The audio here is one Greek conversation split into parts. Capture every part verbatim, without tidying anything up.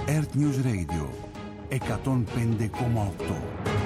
Earth News Radio εκατόν πέντε κόμμα οκτώ.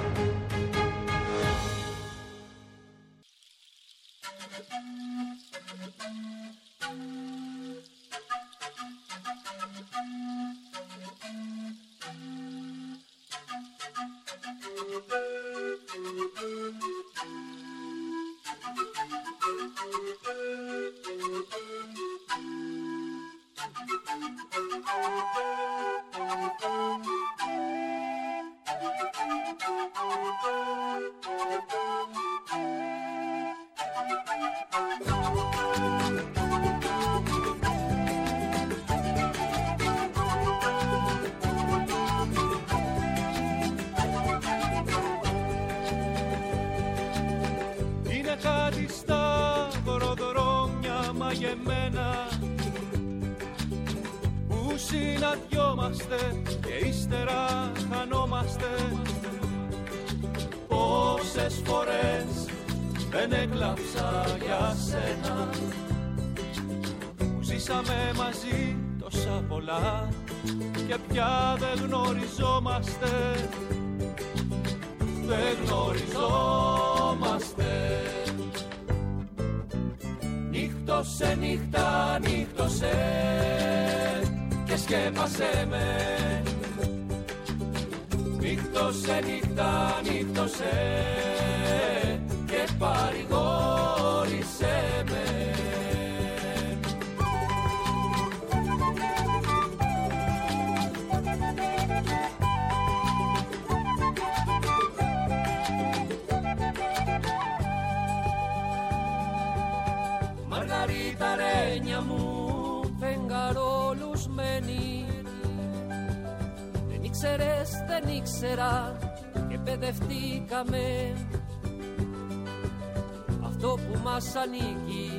Αυτό που μας ανήκει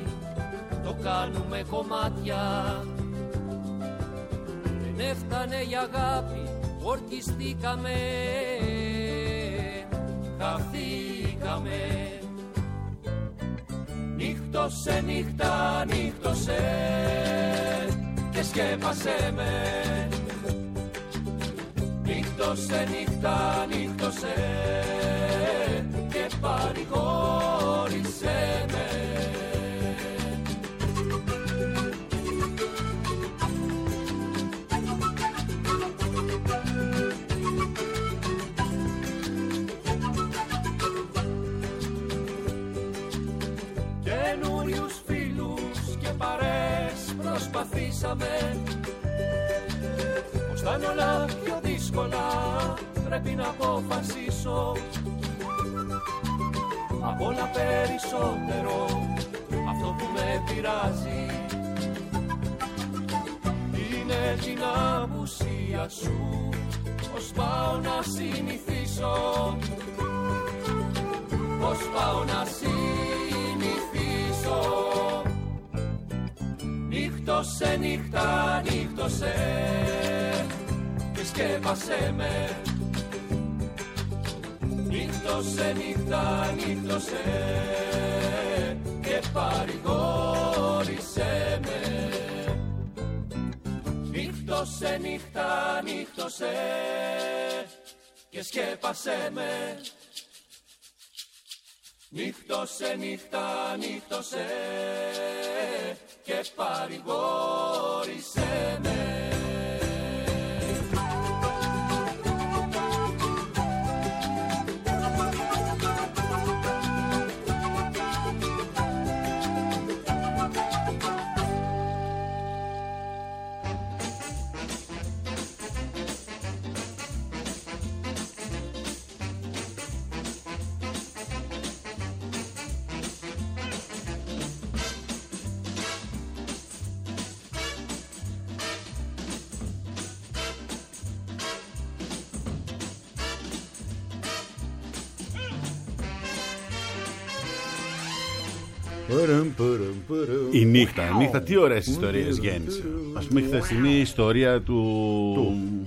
το κάνουμε κομμάτια. Δεν έφτανε η αγάπη, ορκιστήκαμε, χαθήκαμε. Νύχτωσε νύχτα, νύχτωσε και σκέπασέ με. Νύχτωσε νύχτα, νύχτωσε και παρηγόρησέ με. Καινούριους φίλους και παρές προσπαθήσαμε. Πως θα είναι όλα πιο δύσκολα, πρέπει να αποφασίσω. Απ' όλα περισσότερο αυτό που με πειράζει είναι την απουσία σου. Πως πάω να συνηθίσω, πως πάω να συνηθίσω. Νύχτωσε νύχτα, νύχτωσε και σκέπασέ με. Νύχτωσε νύχτα, νύχτωσε και παρηγόρησέ με. Νύχτωσε νύχτα, νύχτωσε και σκέπασέ με. Νύχτωσε νύχτα, νύχτωσε και παρηγόρησέ με. Η νύχτα, η νύχτα τι ωραίες ιστορίες γέννησε. Ας πούμε η χθεσινή ιστορία του... του...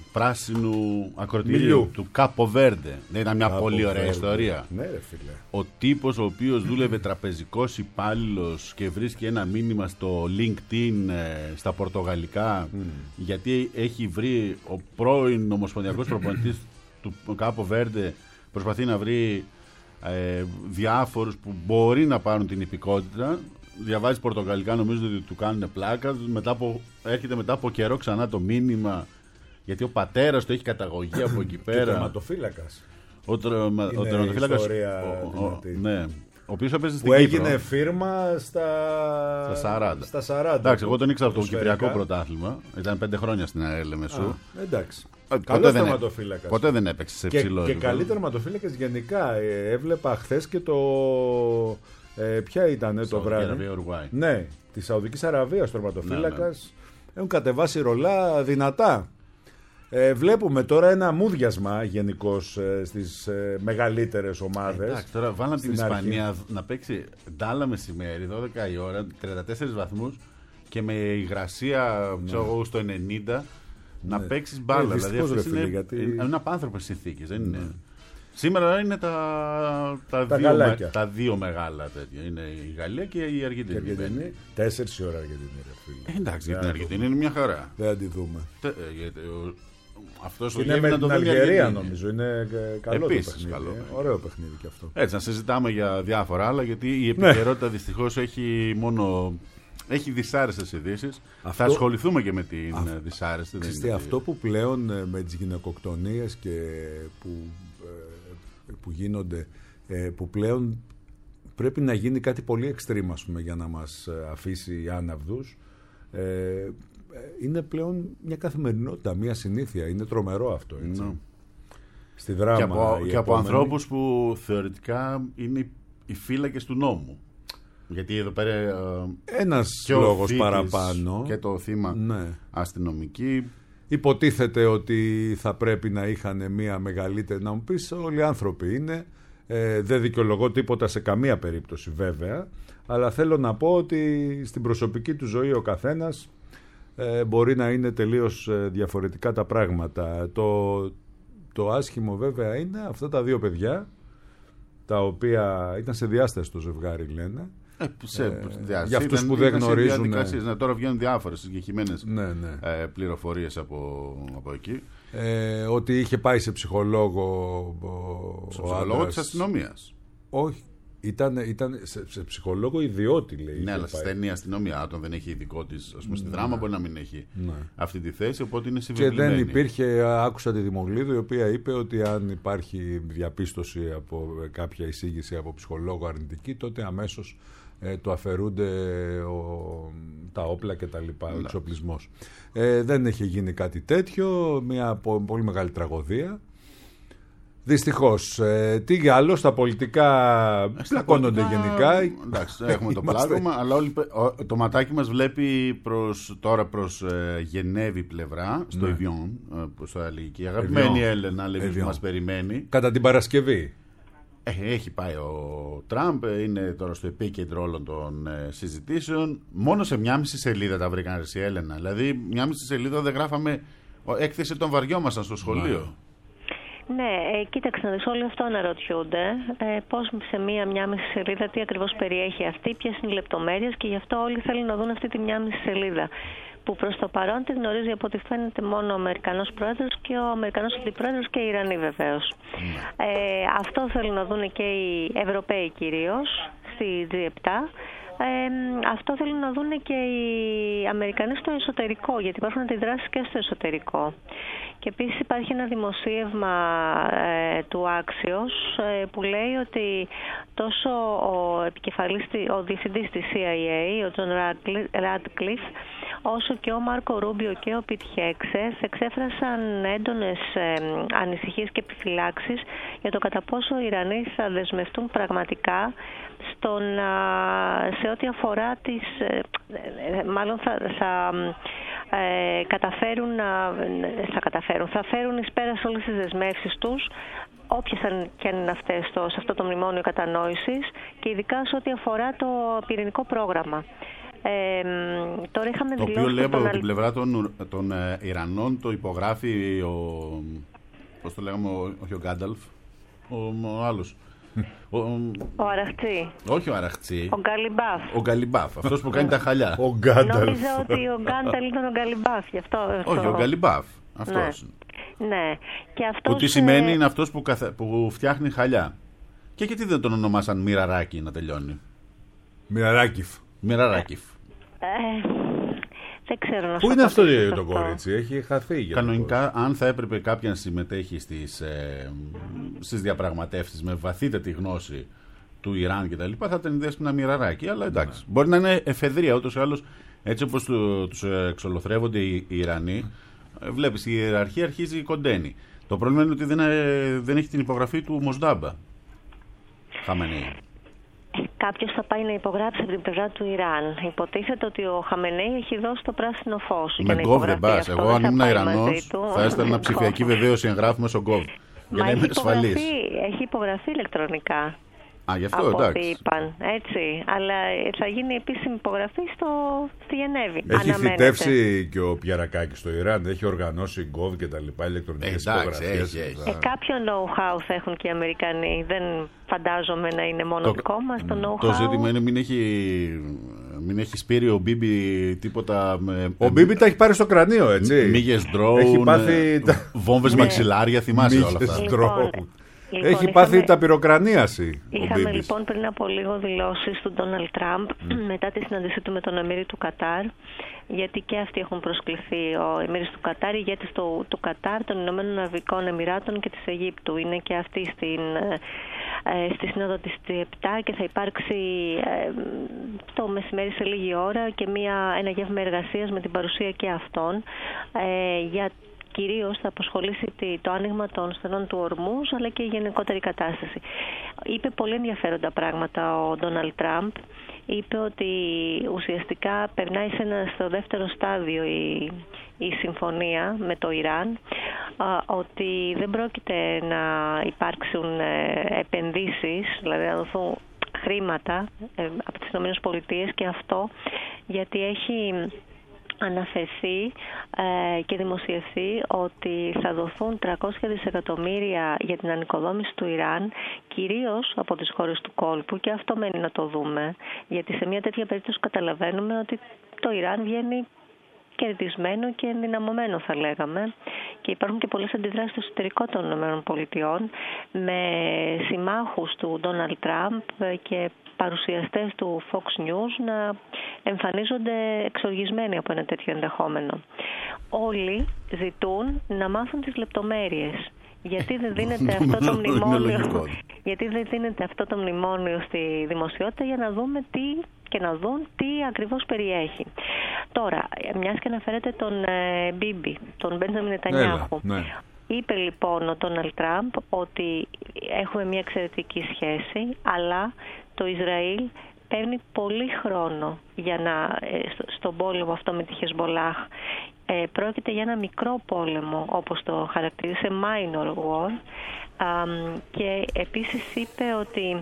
πράσινου ακροτηρίου του Κάπο Βέρντε. Δεν ήταν μια Κάπο πολύ ωραία Βέρντε. ιστορία. Ναι, ρε φίλε. Ο τύπος ο οποίος δούλευε τραπεζικός υπάλληλος και βρίσκει ένα μήνυμα στο LinkedIn ε, στα πορτογαλικά mm. γιατί έχει βρει ο πρώην ομοσπονδιακός προπονητής του Κάπο Βέρντε, προσπαθεί να βρει ε, διάφορους που μπορεί να πάρουν την υπηκότητα. Διαβάζει πορτογαλικά, νομίζω ότι του κάνουν πλάκα. Μετά από, έρχεται μετά από καιρό ξανά το μήνυμα, γιατί ο πατέρας του έχει καταγωγή από εκεί πέρα. Και τερματοφύλακας. Ο, τρομα, ο τερματοφύλακας. Ναι. Ο οποίος έπαιζε στην που Κύπρο. Έγινε φίρμα στα, στα σαράντα. Στα σαράντα. Εντάξει, εγώ τον ήξερα από το Κυπριακό πρωτάθλημα. Ήταν πέντε χρόνια στην ΑΕΛ Μεσού. Εντάξει. Καλός τερματοφύλακας. Ποτέ δεν έπαιξε σε ψηλό. Και, και καλοί τερματοφύλακες γενικά. Ε, έβλεπα χθες και το. Ε, ποια ήταν το βράδυ. Αραβία, ναι, τη Σαουδική Αραβία ο τερματοφύλακας. Ναι, ναι. Έχουν κατεβάσει ρολά δυνατά. Ε, βλέπουμε τώρα ένα μούδιασμα γενικώς ε, στις ε, μεγαλύτερες ομάδες. Εντάξει, τώρα βάλαμε την Ισπανία αρχή. Να παίξει ντάλα μεσημέρι, δώδεκα η ώρα, τριάντα τέσσερις βαθμούς και με υγρασία ναι. στο ενενήντα ναι. να παίξεις μπάλα. Ε, δηλαδή αυτές είναι, γιατί... είναι απάνθρωπες συνθήκες, δεν είναι. Ναι. Σήμερα είναι τα, τα, τα, δύο, με, τα δύο μεγάλα τέτοια. Είναι η Γαλλία και η Αργεντινή. Και Αργεντινή. Τέσσερις η ώρα Αργεντινή. Ε, εντάξει, για την Αργεντινή είναι μια χαρά. Δεν θα τη δούμε. Τε, ε, γιατί, ο, αυτός είναι με την Αλγερία νομίζω. Είναι καλό Επίσης, το παιχνίδι. Καλό. Ε. Ωραίο παιχνίδι και αυτό. Έτσι, να συζητάμε για διάφορα άλλα, γιατί η επικαιρότητα ναι. δυστυχώς έχει μόνο. Έχει δυσάρεστες ειδήσεις. Αυτό... Θα ασχοληθούμε και με την Α... δυσάρεστη. Ξέρετε, αυτό που πλέον με τις γυναικοκτονίες και που, που γίνονται, που πλέον πρέπει να γίνει κάτι πολύ extreme, ας πούμε, για να μας αφήσει άναυδους. Ε, είναι πλέον μια καθημερινότητα, μια συνήθεια. Είναι τρομερό αυτό, έτσι. No. Στη δράμα. Και από, και από ανθρώπους που θεωρητικά είναι οι φύλακες του νόμου. Γιατί εδώ πέρα ένας λόγος παραπάνω και το θύμα ναι. αστυνομική. Υποτίθεται ότι θα πρέπει να είχαν μια μεγαλύτερη. Να μου πεις, όλοι οι άνθρωποι είναι. Ε, δεν δικαιολογώ τίποτα σε καμία περίπτωση βέβαια. Αλλά θέλω να πω ότι στην προσωπική του ζωή ο καθένας ε, μπορεί να είναι τελείως ε, διαφορετικά τα πράγματα. Το, το άσχημο βέβαια είναι αυτά τα δύο παιδιά, τα οποία ήταν σε διάσταση το ζευγάρι, λένε. Ε, σε, ε, για αυτούς που δεν γνωρίζουν. Ναι, τώρα βγαίνουν διάφορες συγκεκριμένες ναι, ναι. ε, πληροφορίες από, από εκεί. Ε, ότι είχε πάει σε ψυχολόγο. Σε ψυχολόγο της αστυνομίας. Όχι. Ήταν, ήταν σε, σε ψυχολόγο ιδιώτη, λέει. Ναι, αλλά στη στενή αστυνομία, όταν δεν έχει ειδικό της, ας πούμε, στη δράμα μπορεί να μην έχει ναι. αυτή τη θέση, οπότε είναι συμβεβλημένη. Και δεν υπήρχε, άκουσα τη Δημογλίδου, η οποία είπε ότι αν υπάρχει διαπίστωση από κάποια εισήγηση από ψυχολόγο αρνητική, τότε αμέσως ε, το αφαιρούνται ο, τα όπλα και τα λοιπά, ο εξοπλισμός. Ε, δεν έχει γίνει κάτι τέτοιο, μια πολύ μεγάλη τραγωδία. Δυστυχώς. Ε, τι άλλο, στα πολιτικά πλακώνονται γενικά. Εντάξει, έχουμε το πλάκωμα, αλλά όλοι, το ματάκι μας βλέπει προς, τώρα προς ε, Γενέβη πλευρά, στο ναι. Evian, ε, προς το αλληλική. Η αγαπημένη Έλενα λέει, μας περιμένει. Κατά την Παρασκευή. Ε, έχει πάει ο Τραμπ, είναι τώρα στο επίκεντρο όλων των ε, συζητήσεων. Μόνο σε μια μισή σελίδα τα βρήκαν η Έλενα. Δηλαδή, μια μισή σελίδα δεν γράφαμε έκθεση των βαριόμασταν στο σχολείο. Ναι. Ναι, ε, κοίταξε να δεις, όλοι αυτό αναρωτιούνται. Ε, πώς σε μία μια μισή σελίδα, τι ακριβώς περιέχει αυτή, ποιες είναι οι λεπτομέρειες, και γι' αυτό όλοι θέλουν να δουν αυτή τη μια μισή σελίδα. Που προς το παρόν τη γνωρίζει από ό,τι φαίνεται μόνο ο Αμερικανός πρόεδρος και ο Αμερικανός αντιπρόεδρος και οι Ιρανοί βεβαίως. Mm. Ε, αυτό θέλουν να δουν και οι Ευρωπαίοι κυρίως στη τζι επτά. Ε, αυτό θέλουν να δουν και οι Αμερικανοί στο εσωτερικό, γιατί υπάρχουν αντιδράσεις και στο εσωτερικό. Και επίσης υπάρχει ένα δημοσίευμα ε, του Axios ε, που λέει ότι τόσο ο επικεφαλής, ο διευθυντής της σι άι έι, ο Τζον Ράτκλιφ, όσο και ο Μάρκο Ρούμπιο και ο Πιτ Χέξεθ εξέφρασαν έντονες ε, ανησυχίες και επιφυλάξεις για το κατά πόσο οι Ιρανοί θα δεσμευτούν πραγματικά στον, σε ό,τι αφορά τις, μάλλον θα, θα ε, καταφέρουν να, θα καταφέρουν, θα φέρουν εις πέρα σε όλες τις δεσμεύσεις τους, όποιες και αν είναι αυτές, στο, σε αυτό το μνημόνιο κατανόησης, και ειδικά σε ό,τι αφορά το πυρηνικό πρόγραμμα. Ε, τώρα είχαμε το δηλώσει οποίο λέει από τον... την πλευρά των, των ε, Ιρανών το υπογράφει ο, πώς το λέγαμε, ο, όχι ο Γκάνταλφ, ο, ο άλλος. Ο, ο Αραχτσί. Όχι ο Αραχτσί. Ο Γκαλιμπάφ. Ο Γκαλιμπάφ, αυτός που κάνει τα χαλιά. Ο Γκάνταλφ. Νόμιζα ότι ο Γκάνταλ ήταν ο Γκαλιμπάφ. Γι' αυτό, όχι, ο Γκαλιμπάφ. Αυτός. Ναι. ναι. Και αυτός, που τι σημαίνει είναι αυτός που, καθα... που φτιάχνει χαλιά. Και γιατί δεν τον ονομάσαν Μιραράκι να τελειώνει. Μιραράκιφ. Μιραράκιφ. Ε, δεν ξέρω να σου Πού είναι αυτό το, το κορίτσι, έχει χαθεί. Για κανονικά, αν θα έπρεπε κάποια να συμμετέχει στις, ε, στις διαπραγματεύσεις με βαθύτερη γνώση του Ιράν κτλ., θα ήταν ένα Μιραράκι. Αλλά εντάξει, ναι. Μπορεί να είναι εφεδρεία ούτως ή άλλως, έτσι όπως του, τους εξολοθρεύονται οι, οι Ιρανοί. Βλέπεις, η ιεραρχία αρχίζει κοντένει. Το πρόβλημα είναι ότι δεν, δεν έχει την υπογραφή του Μοσντάμπα. Χαμενέη. Κάποιος θα πάει να υπογράψει από την πλευρά του Ιράν. Υποτίθεται ότι ο Χαμενέη έχει δώσει το πράσινο φως. Με γκοβ δεν πας. Εγώ, αν ήμουν Ιρανός, θα έστελνα ψηφιακή βεβαίωση εγγράφου μέσω γκοβ. Για να είμαι ασφαλής. Έχει υπογραφεί ηλεκτρονικά. Α, γι' αυτό, από εντάξει. ό,τι είπαν, έτσι. Αλλά θα γίνει επίσημη υπογραφή στο, στη Γενέβη. Έχει θητεύσει και ο Πιαρακάκης στο Ιράν, έχει οργανώσει γκοβ και τα λοιπά, ηλεκτρονικές υπογραφές. Ε, κάποιο know-how θα έχουν και οι Αμερικανοί. Δεν φαντάζομαι να είναι μόνο το, δικό μας το know-how. Το ζήτημα είναι μην έχει, μην έχει σπείρει ο Μπίμπι τίποτα. Με, ο Μπίμπι τα έχει πάρει στο κρανίο, έτσι. Μύγες ντρόουν, πάθει... βόμβες μαξιλάρια, θυμάσαι όλα αυτά. Λοιπόν, Λοιπόν, έχει πάθει είχαμε... ταπειροκρανίαση. Είχαμε λοιπόν πριν από λίγο δηλώσεις του Ντόναλντ Τραμπ mm. μετά τη συνάντησή του με τον Εμμύρη του Κατάρ, γιατί και αυτοί έχουν προσκληθεί. Ο Εμμύρης του Κατάρ, ηγέτης του, του Κατάρ, των Ηνωμένων Αραβικών Εμιράτων και της Αιγύπτου. Είναι και αυτή στην, ε, στη Σύνοδο της επτά και θα υπάρξει ε, το μεσημέρι σε λίγη ώρα και μια, ένα γεύμα εργασίας με την παρουσία και αυτών ε, για κυρίως θα αποσχολήσει το άνοιγμα των στενών του Ορμούζ, αλλά και η γενικότερη κατάσταση. Είπε πολύ ενδιαφέροντα πράγματα ο Ντόναλντ Τραμπ. Είπε ότι ουσιαστικά περνάει σε ένα, στο δεύτερο στάδιο η, η συμφωνία με το Ιράν, α, ότι δεν πρόκειται να υπάρξουν ε, επενδύσεις, δηλαδή να δοθούν χρήματα ε, από τις ΗΠΑ και αυτό γιατί έχει αναφερθεί ε, και δημοσιευθεί ότι θα δοθούν τριακόσια δισεκατομμύρια για την ανοικοδόμηση του Ιράν, κυρίως από τις χώρες του κόλπου, και αυτό μένει να το δούμε, γιατί σε μια τέτοια περίπτωση καταλαβαίνουμε ότι το Ιράν βγαίνει κερδισμένο και ενδυναμωμένο, θα λέγαμε, και υπάρχουν και πολλές αντιδράσεις στο εσωτερικό των ΗΠΑ με συμμάχους του Ντόναλντ Τραμπ και παρουσιαστές του Fox News να εμφανίζονται εξοργισμένοι από ένα τέτοιο ενδεχόμενο. Όλοι ζητούν να μάθουν τις λεπτομέρειες. Γιατί δεν δίνεται αυτό το μνημόνιο, γιατί δεν δίνεται αυτό το μνημόνιο στη δημοσιότητα για να δούμε τι και να δουν τι ακριβώς περιέχει. Τώρα, μιας και αναφέρεται τον ε, Μπίμπι, τον Μπέντζαμιν Νετανιάχου. Ναι. Είπε λοιπόν ο Ντόναλντ Τραμπ ότι έχουμε μια εξαιρετική σχέση, αλλά το Ισραήλ παίρνει πολύ χρόνο για να, στον πόλεμο αυτό με τη Χεσμολάχ. Ε, πρόκειται για ένα μικρό πόλεμο, όπως το χαρακτήρισε, minor war. Α, και επίσης είπε ότι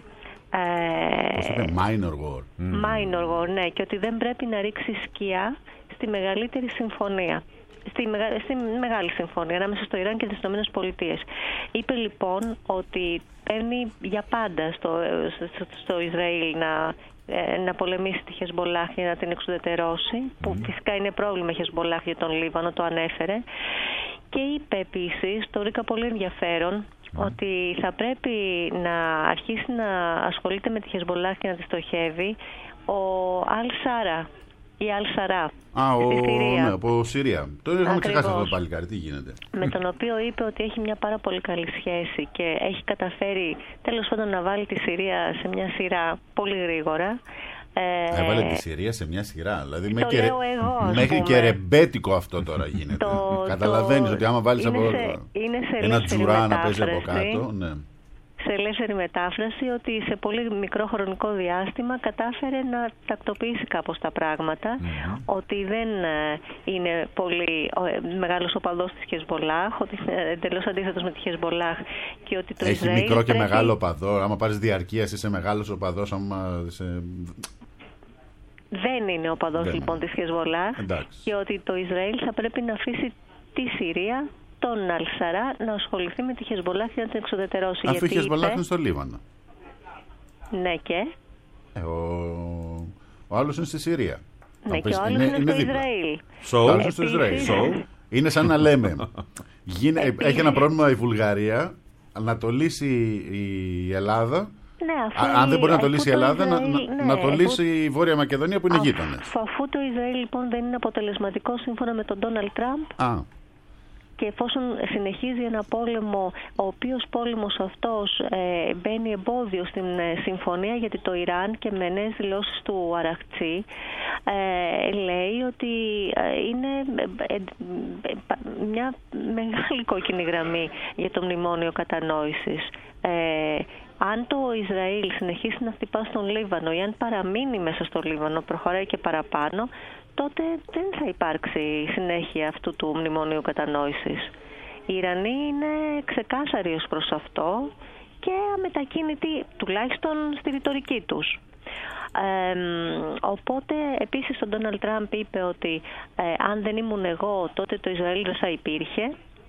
Πώς είπε, minor war. Minor war, ναι, και ότι δεν πρέπει να ρίξει σκιά στη μεγαλύτερη συμφωνία. Στη, μεγα... στη μεγάλη συμφωνία ανάμεσα στο Ιράν και τις Ηνωμένες Πολιτείες. Είπε λοιπόν ότι παίρνει για πάντα στο, στο, στο Ισραήλ να, να πολεμήσει τη Χεσμολάχ για να την εξουδετερώσει, mm. που φυσικά είναι πρόβλημα η Χεσμολάχ για τον Λίβανο, το ανέφερε. Και είπε επίσης, το βρήκα πολύ ενδιαφέρον, Mm. ότι θα πρέπει να αρχίσει να ασχολείται με τη Χεσμολάχ και να τη στοχεύει ο Αλ Σάρα ή Αλ Σαρά. Α, ο... ναι, από Συρία. Το είχαμε ξεχάσει αυτό το παλικάρι. Τι γίνεται. Με τον οποίο είπε ότι έχει μια πάρα πολύ καλή σχέση και έχει καταφέρει τέλος πάντων να βάλει τη Συρία σε μια σειρά πολύ γρήγορα. Ε, Έβαλε τη Συρία σε μια σειρά. Δηλαδή το και, λέω εγώ, μέχρι και ρεμπέτικο αυτό τώρα γίνεται. το, Καταλαβαίνεις το, ότι άμα βάλεις από σε, ένα τζουρά να παίζει από κάτω. Ναι. Σε ελεύθερη μετάφραση, ότι σε πολύ μικρό χρονικό διάστημα κατάφερε να τακτοποιήσει κάπως τα πράγματα, mm-hmm. ότι δεν είναι πολύ μεγάλος οπαδός της Χεσμολάχ, ότι είναι εντελώς αντίθετος με τη Χεσμολάχ και ότι το έχει Ισραήλ μικρό και πρέπει... μεγάλο οπαδό. Άμα πάρεις διαρκείας είσαι μεγάλος οπαδός. Άμα... Σε... δεν είναι οπαδός δεν λοιπόν της Χεσβολάχ και ότι το Ισραήλ θα πρέπει να αφήσει τη Συρία, τον Αλ-Σαρά, να ασχοληθεί με τη Χεσβολάχ και να την εξουδετερώσει. Αφού γιατί η Χεσβολάχ είπε... είναι στο Λίβανο. Ναι και... Ε, ο... ο άλλος είναι στη Συρία. Ναι, και ο άλλος είναι, είναι στο δίπλα. Ισραήλ. So, ο άλλος είναι στο Ισραήλ. So, είναι σαν να λέμε, γίνε, έχει ένα πρόβλημα η Βουλγαρία, να το λύσει η Ελλάδα. Ναι, αφού αν δεν μπορεί να το λύσει η Ελλάδα, Ισραήλ, να, ναι, να το λύσει αφού... η Βόρεια Μακεδονία που είναι αφού, γείτονες. Αφού το Ισραήλ λοιπόν δεν είναι αποτελεσματικό σύμφωνα με τον Ντόναλντ Τραμπ. Α. Και εφόσον συνεχίζει ένα πόλεμο, ο οποίος πόλεμος αυτός ε, μπαίνει εμπόδιο στην ε, συμφωνία, γιατί το Ιράν και με νέες δηλώσεις του Αραχτσί ε, λέει ότι ε, είναι ε, ε, ε, μια μεγάλη κόκκινη γραμμή για το μνημόνιο κατανόησης. Ε, αν το Ισραήλ συνεχίσει να χτυπά στον Λίβανο ή αν παραμείνει μέσα στο Λίβανο, προχωράει και παραπάνω, τότε δεν θα υπάρξει συνέχεια αυτού του μνημονίου κατανόησης. Οι Ιρανοί είναι ξεκάθαροι ως προς αυτό και αμετακίνητοι, τουλάχιστον στη ρητορική τους. Ε, οπότε επίσης ο Ντόναλντ Τραμπ είπε ότι ε, αν δεν ήμουν εγώ τότε το Ισραήλ δεν θα υπήρχε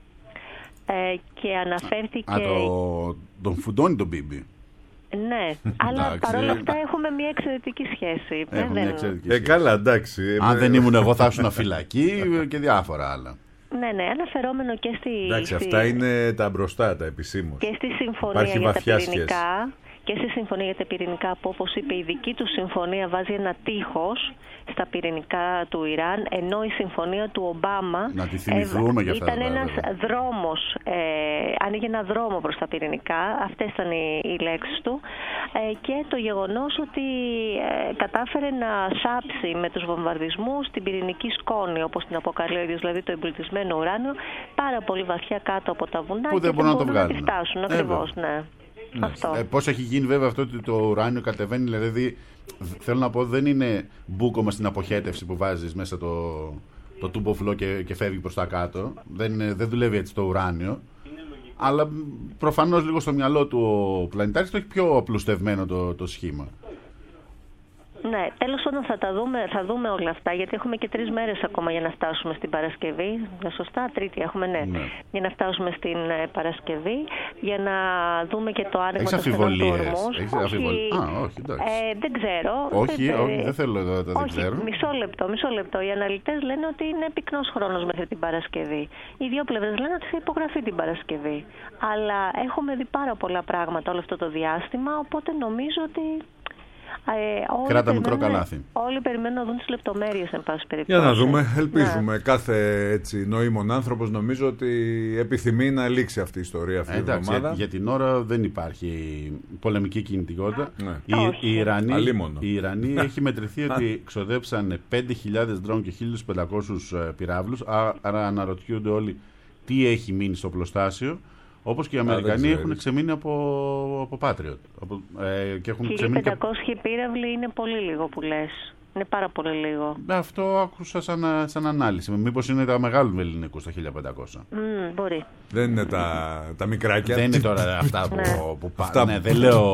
ε, και αναφέρθηκε... Α, το... τον φουντώνει τον Μπίμπι. Ναι, αλλά παρόλα αυτά έχουμε μια εξαιρετική σχέση. Έχουμε δεν... μια εξαιρετική ε, σχέση. καλά, εντάξει. Αν δεν ήμουν εγώ θα ήσουν φυλακή και διάφορα άλλα. Ναι, ναι, αναφερόμενο και στη... Εντάξει, στη... αυτά είναι τα μπροστά, τα επισήμως. Και στη συμφωνία Υπάρχει για τα πυρηνικά... σχέση. Και στη συμφωνία για τα πυρηνικά, που όπως είπε η δική του συμφωνία βάζει ένα τείχος στα πυρηνικά του Ιράν, ενώ η συμφωνία του Ομπάμα να τη θυμηθούμε ε, για αυτά ήταν ένας βέβαια. δρόμος, ε, άνοιγε ένα δρόμο προς τα πυρηνικά, αυτές ήταν οι, οι λέξεις του, ε, και το γεγονός ότι ε, κατάφερε να σάψει με τους βομβαρδισμούς την πυρηνική σκόνη, όπως την αποκαλεί ο ίδιος, δηλαδή το εμπλουτισμένο ουράνιο, πάρα πολύ βαθιά κάτω από τα βουνά που και δεν μπορούν να το βγάλουν. Να τη φτάσουν, ακριβώς, ναι. Ναι. Αυτό. Ε, πώς έχει γίνει βέβαια αυτό ότι το ουράνιο κατεβαίνει, δηλαδή θέλω να πω δεν είναι μπούκομα στην αποχέτευση που βάζεις μέσα το, το τούμπο φλό και, και φεύγει προς τα κάτω, δεν, είναι, δεν δουλεύει έτσι το ουράνιο, αλλά προφανώς λίγο στο μυαλό του ο πλανητάρχης το έχει πιο απλουστευμένο το, το σχήμα. Ναι, τέλος πάντων θα τα δούμε, θα δούμε όλα αυτά, γιατί έχουμε και τρεις μέρες ακόμα για να φτάσουμε στην Παρασκευή. Σωστά, Τρίτη έχουμε, ναι. ναι. Για να φτάσουμε στην ε, Παρασκευή, για να δούμε και το άνοιγμα των στενών του ορμούς. Έχεις αμφιβολίες? Α, όχι, εντάξει. Ε, δεν ξέρω. Όχι, δεν, όχι, δεν θέλω να τα δεν ξέρω. Μισό λεπτό, μισό λεπτό. Οι αναλυτές λένε ότι είναι πυκνός χρόνος μέχρι την Παρασκευή. Οι δύο πλευρές λένε ότι θα υπογραφεί την Παρασκευή. Αλλά έχουμε δει πάρα πολλά πράγματα όλο αυτό το διάστημα, οπότε νομίζω ότι... Ε, Κράτα μικρό καλάθι. Όλοι περιμένουν να δουν τις λεπτομέρειες, εν πάση περιπτώσει. Για να δούμε, ελπίζουμε. Ναι. Κάθε έτσι, νοήμων άνθρωπος νομίζω ότι επιθυμεί να λήξει αυτή η ιστορία αυτή την εβδομάδα. Για την ώρα δεν υπάρχει πολεμική κινητικότητα. Ναι. Οι, οι Ιρανοί, οι Ιρανοί έχει μετρηθεί ότι ξοδέψαν πέντε χιλιάδες ντρόουν και χίλιους πεντακόσιους πυράβλους. Άρα αναρωτιούνται όλοι τι έχει μείνει στο πλωστάσιο. Όπως και οι Αμερικανοί έχουν ξεμείνει από, από Patriot. Από, ε, και έχουν χίλια πεντακόσιοι και... πύραυλοι είναι πολύ λίγο που λες. Είναι πάρα πολύ λίγο. Αυτό άκουσα σαν, σαν ανάλυση. Μήπως είναι τα μεγάλου ελληνικού στα χίλια πεντακόσια. Mm, μπορεί. Δεν είναι τα, τα μικράκια. Δεν είναι τώρα αυτά που, που αυτά ναι, δεν λέω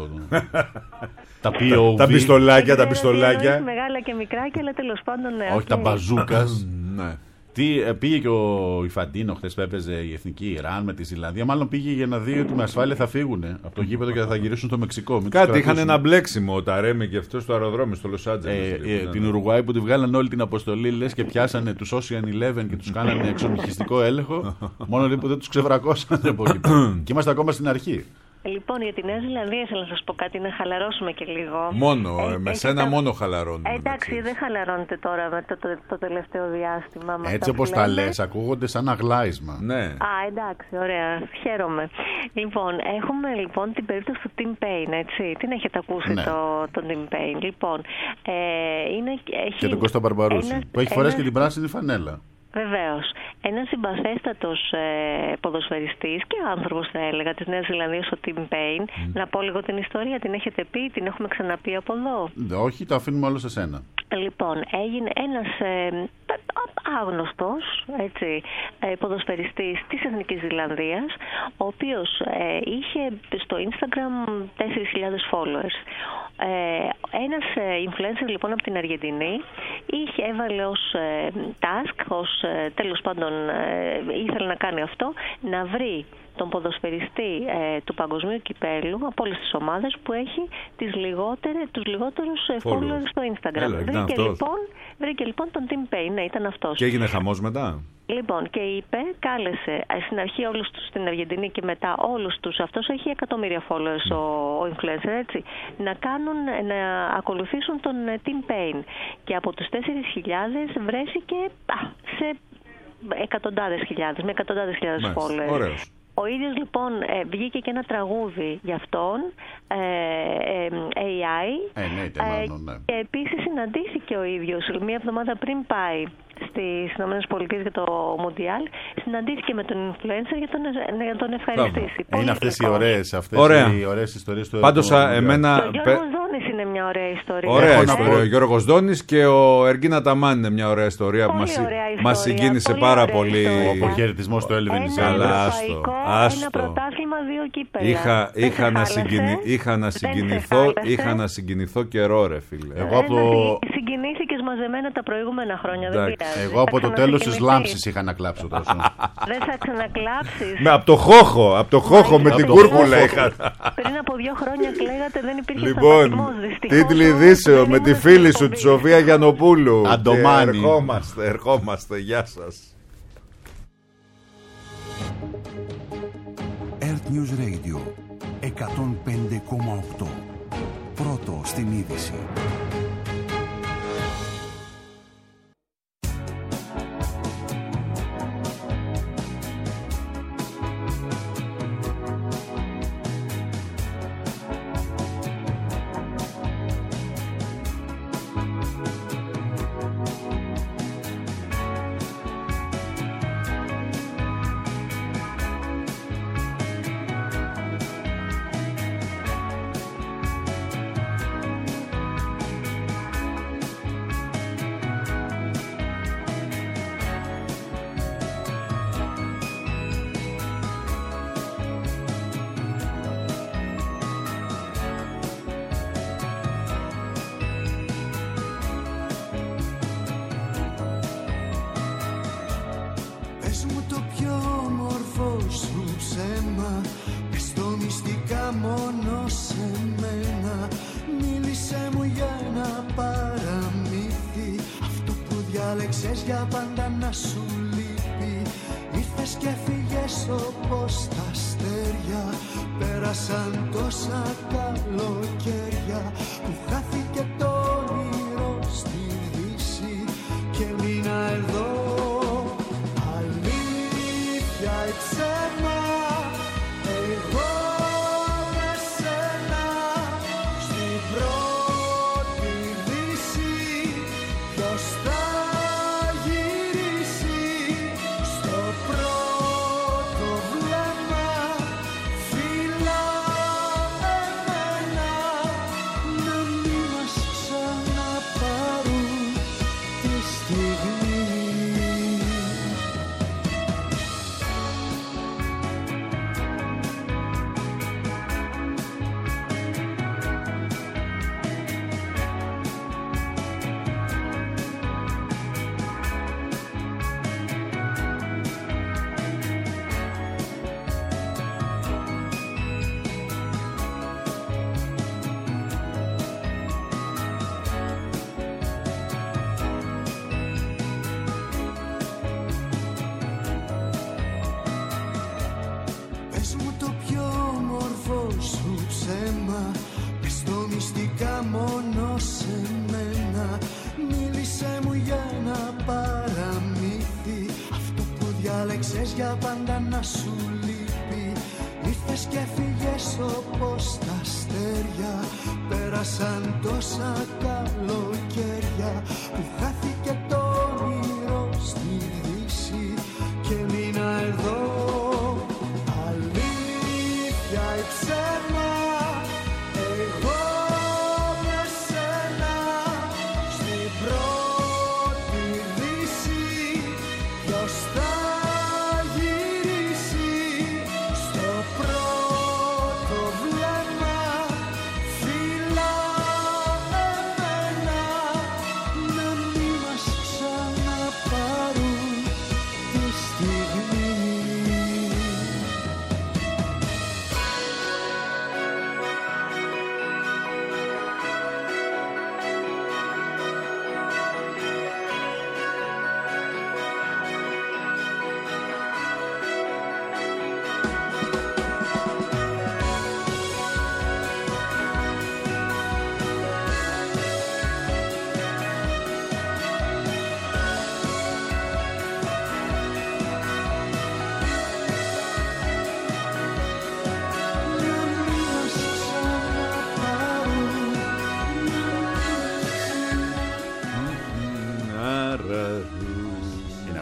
τα πι ο βι. Τα πιστολάκια, τα πιστολάκια. Μεγάλα και μικράκια, αλλά τέλος πάντων ναι. Όχι τα μπαζούκας. Ναι. Τι, πήγε και ο Ιφαντίνο χθες που έπαιζε η Εθνική Ιράν με τη Ζηλανδία. Μάλλον πήγε για να δει ότι με ασφάλεια θα φύγουν από το γήπεδο και θα γυρίσουν στο Μεξικό. Κάτι είχαν ένα μπλέξιμο ο Ταρέμι και αυτό στο αεροδρόμιο στο Λος Άντζελες. Ε, ε, την Ουρουγουάη που τη βγάλαν όλη την αποστολή, λες, και πιάσανε τους Ocean Eleven και τους κάνανε εξομιχιστικό έλεγχο. Μόνο λέει που δεν τους ξεβρακώσανε από εκεί. Και είμαστε ακόμα στην αρχή. Λοιπόν, για τη Νέα Ζηλανδία ήθελα να σας πω κάτι, να χαλαρώσουμε και λίγο. Μόνο, ε, με σένα τα... μόνο χαλαρώνουμε. Ε, εντάξει, δεν χαλαρώνετε τώρα με το, το, το τελευταίο διάστημα. Έτσι όπως τα λες, ακούγονται σαν αγλάισμα. Ναι. Α, εντάξει, ωραία, χαίρομαι. Λοιπόν, έχουμε λοιπόν την περίπτωση του Tim Payne, έτσι. Την έχετε ακούσει ναι. το, τον Tim Payne. Λοιπόν, ε, είναι, έχει... Και τον Κώστα Μπαρμπαρούση, ένας, που έχει φορέσει ένας... και την πράσινη φανέλα. Βεβαίως. ένας συμπαθέστατος ε, ποδοσφαιριστής και άνθρωπος, θα έλεγα, της Νέας Ζηλανδίας, ο Tim Payne. Mm. Να πω λίγο την ιστορία, την έχετε πει, την έχουμε ξαναπεί από εδώ? Όχι, το αφήνουμε όλο σε σένα. Λοιπόν, έγινε ένας ε, άγνωστος, έτσι, ε, ποδοσφαιριστής της Εθνικής Ζηλανδίας, ο οποίος ε, είχε στο Instagram τέσσερις χιλιάδες followers. Ε, ένας ε, influencer λοιπόν από την Αργεντινή είχε έβαλε ως ε, task, ως ε, τέλος πάντων ε, ήθελε να κάνει αυτό, να βρει τον ποδοσφαιριστή ε, του παγκοσμίου κυπέλου από όλες τις ομάδες που έχει τις λιγότερες, τους λιγότερους ε, followers στο Instagram. Έλα, βρήκε, λοιπόν, βρήκε λοιπόν τον Tim Payne, ναι, ήταν αυτός. Και έγινε χαμός μετά. Λοιπόν, και είπε, κάλεσε στην αρχή όλους τους στην Αργεντινή και μετά όλους τους, αυτός έχει εκατομμύρια followers ο, ο influencer, έτσι, να κάνουν, να ακολουθήσουν τον Tim Payne. Και από τους τέσσερις χιλιάδες βρέθηκε α, σε εκατοντάδες χιλιάδες, με εκατοντάδες χιλιάδες followers. Ωραίος. Ο ίδιος λοιπόν ε, βγήκε και ένα τραγούδι για αυτόν, ε, ε, έι άι, ε, ναι, ε, ναι. και επίσης συναντήθηκε ο ίδιος μία εβδομάδα πριν πάει στις ΗΠΑ για το Μουντιάλ, συναντήθηκε με τον influencer για τον, για τον ευχαριστήσει. Είναι αυτές οι ωραίες, αυτές οι ωραίες ιστορίες του. Πάντως εμένα... Ο Γιώργος Δόνης είναι μια ωραία ιστορία. Ωραία ιστορία. Ο Γιώργος Δόνης και ο Εργίνα Ταμάν είναι μια ωραία ιστορία που μας, μας συγκίνησε πολύ πάρα πολύ. Ο αποχαιρετισμός του Έλβιν Ιζέλ. Ένα πρωτάθλημα, δύο κύπελα. Είχα, είχα, να, συγκινη, είχα, να συγκινηθώ, είχα να συγκινηθώ καιρό, ρε φίλε. Εγώ από το... Συγκινήθηκες μαζεμένα τα προηγούμενα χρόνια, δεν πειράζει. Εγώ από το τέλος της λάμψης είχα να κλάψω τόσο. Δεν θα ξανακλάψεις. Με, από το χόχο, από το χόχο με την κούρκουλα είχα. Πριν από δύο χρόνια κλαίγατε, δεν υπήρχε λοιπόν, τίτλοι ειδήσεων με τη φίλη σου, τη Σοφία Γιαννοπούλου. Αντομάνη. Ερχόμαστε, ερχόμαστε, γεια σας. Earth News Radio εκατόν πέντε κόμμα οκτώ. Πρώτο στην είδηση. Για πάντα να σου λείπει. Ήρθες και φύγες όπως τα αστέρια. Πέρασαν τόσα καλοκαίρια που χάθηκε το όνειρο στη δύση και μείνα εδώ. Αλήθεια ή ψέμα, εγώ με σένα στην πρώτη δύση. Ποιος θα για πάντα να σου λείπει. Ήρθες και φύγες όπως τα αστέρια. Πέρασαν τόσα καλοκαίρια που χάθηκε το όνειρο στη δύση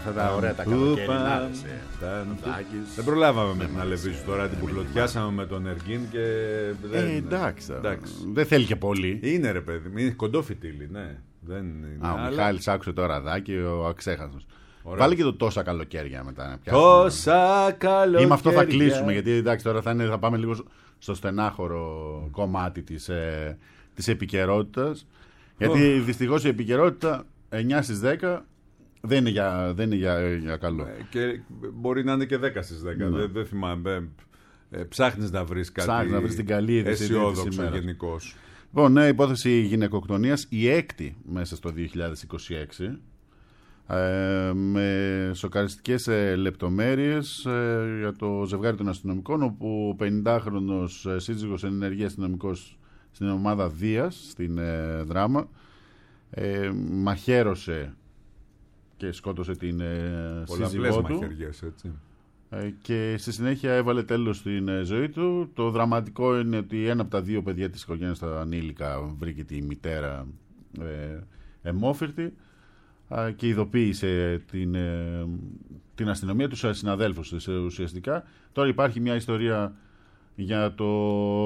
αυτά τα ωραία τα καλοκαιρινά. Δεν προλάβαμε με την Αλεβίζου τώρα, την πουρλωτιάσαμε με τον Εργίν και. Ε, εντάξει. Δεν θέλει και πολύ. Είναι ρε παιδί, είναι κοντό φιτίλι, ναι. Δεν είναι. Α, ο Μιχάλης άκουσε το ραδάκι, ο αξέχαστος. Βάλε και το τόσα καλοκαίρια μετά. Τόσα καλοκαίρια. Ή με αυτό θα κλείσουμε, γιατί εντάξει τώρα θα, είναι, θα πάμε λίγο στο στενάχωρο κομμάτι της, ε, της επικαιρότητας. Γιατί oh. δυστυχώς η επικαιρότητα εννιά στις δέκα δεν είναι για, δεν είναι για, για καλό. Και μπορεί να είναι και δέκα στις δέκα. Ναι. Δεν, δεν θυμάμαι. Ε, ψάχνεις να βρεις κάτι. Ψάχνεις να βρεις την καλή αισιόδοξο γενικώς. Λοιπόν, νέα υπόθεση γυναικοκτονίας, η έκτη μέσα στο δύο χιλιάδες είκοσι έξι. Ε, με σοκαριστικές ε, λεπτομέρειες ε, για το ζευγάρι των αστυνομικών, όπου ο πενηντάχρονος ε, σύζυγος εν ενεργεία αστυνομικός στην ομάδα Δίας στην ε, Δράμα ε, μαχαίρωσε και σκότωσε την ε, σύζυγό του μαχαιριές, έτσι. Ε, και στη συνέχεια έβαλε τέλος στην ε, ζωή του. Το δραματικό είναι ότι ένα από τα δύο παιδιά της οικογένειας, τα ανήλικα, βρήκε τη μητέρα ε, αιμόφυρτη και ειδοποίησε την, την αστυνομία, τους συναδέλφους της ουσιαστικά. Τώρα υπάρχει μια ιστορία για το...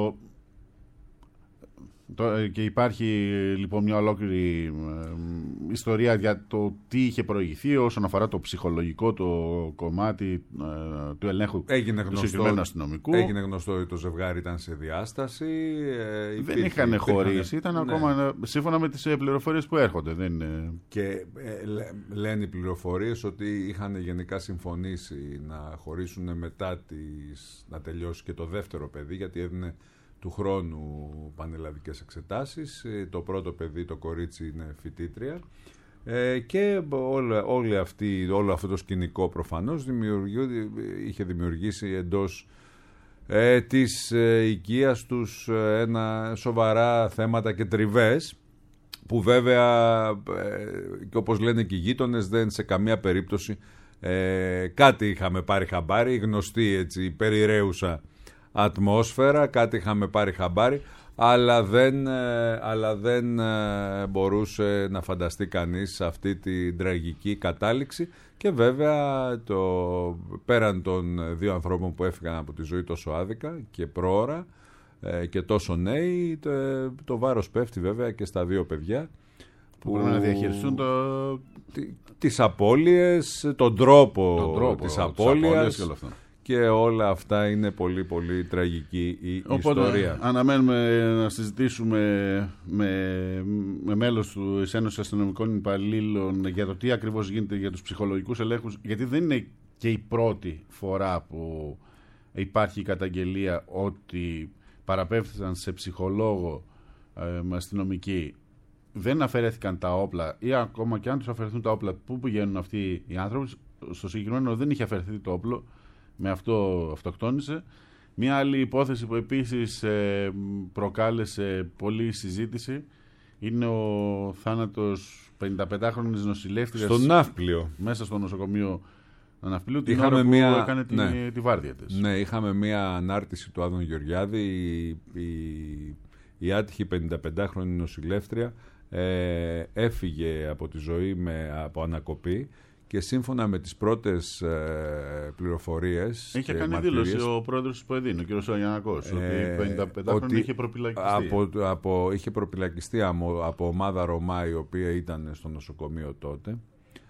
και υπάρχει λοιπόν μια ολόκληρη ιστορία για το τι είχε προηγηθεί όσον αφορά το ψυχολογικό το κομμάτι ε, του ελέγχου έγινε του γνωστό, συγκεκριμένου αστυνομικού. Έγινε γνωστό ότι το ζευγάρι ήταν σε διάσταση. Ε, δεν υπήρχε, είχαν χωρίσει, ήταν ναι. ακόμα σύμφωνα με τις πληροφορίες που έρχονται. Δεν είναι... Και ε, λένε οι πληροφορίες ότι είχαν γενικά συμφωνήσει να χωρίσουν μετά τις, να τελειώσει και το δεύτερο παιδί, γιατί έδινε του χρόνου πανελλαδικές εξετάσεις. Το πρώτο παιδί, το κορίτσι, είναι φοιτήτρια. Ε, και όλα, όλη αυτή, όλο αυτό το σκηνικό προφανώς είχε δημιουργήσει εντός ε, της ε, οικίας τους ε, ένα σοβαρά θέματα και τριβές, που βέβαια ε, και όπως λένε και οι γείτονες, δεν σε καμία περίπτωση ε, κάτι είχαμε πάρει χαμπάρι, γνωστή έτσι περιραίουσα ατμόσφαιρα, κάτι είχαμε πάρει χαμπάρι, αλλά δεν, αλλά δεν μπορούσε να φανταστεί κανείς αυτή την τραγική κατάληξη. Και βέβαια το, πέραν των δύο ανθρώπων που έφυγαν από τη ζωή τόσο άδικα και πρόωρα και τόσο νέοι, το, το βάρος πέφτει βέβαια και στα δύο παιδιά που πρέπει να διαχειριστούν το... τις απώλειες, τον τρόπο, τον τρόπο της απώλειας και όλα αυτά. Και όλα αυτά είναι πολύ πολύ τραγική η Οπότε, ιστορία. Αναμένουμε να συζητήσουμε με, με μέλος του Ένωσης Αστυνομικών Υπαλλήλων για το τι ακριβώς γίνεται για τους ψυχολογικούς ελέγχους, γιατί δεν είναι και η πρώτη φορά που υπάρχει η καταγγελία ότι παραπέμφθησαν σε ψυχολόγο ε, αστυνομικοί, δεν αφαιρέθηκαν τα όπλα, ή ακόμα και αν τους αφαιρεθούν τα όπλα, πού πηγαίνουν αυτοί οι άνθρωποι. Στο συγκεκριμένο δεν είχε αφαιρεθεί το όπλο, με αυτό αυτοκτόνησε. Μια άλλη υπόθεση που επίσης ε, προκάλεσε πολλή συζήτηση είναι ο θάνατος πενηνταπεντάχρονης νοσηλεύτριας στο Ναύπλιο, μέσα στο νοσοκομείο Ναυπλίου, την είχαμε ώρα που μια... έκανε τη, ναι. τη βάρδια της. Ναι, είχαμε μια ανάρτηση του Άδων Γεωργιάδη. Η, η, η άτυχη πενηνταπεντάχρονη νοσηλεύτρια ε, έφυγε από τη ζωή με, από ανακοπή. Και σύμφωνα με τις πρώτες ε, πληροφορίες. Είχε κάνει δήλωση ο πρόεδρος του ΠΟΕΔΗΝ, ο κ. Σαγιαννακός, ε, ότι πενηνταπεντάχρονη είχε προπυλακιστεί. Από, από, είχε προπυλακιστεί από, από ομάδα Ρωμά, η οποία ήταν στο νοσοκομείο τότε.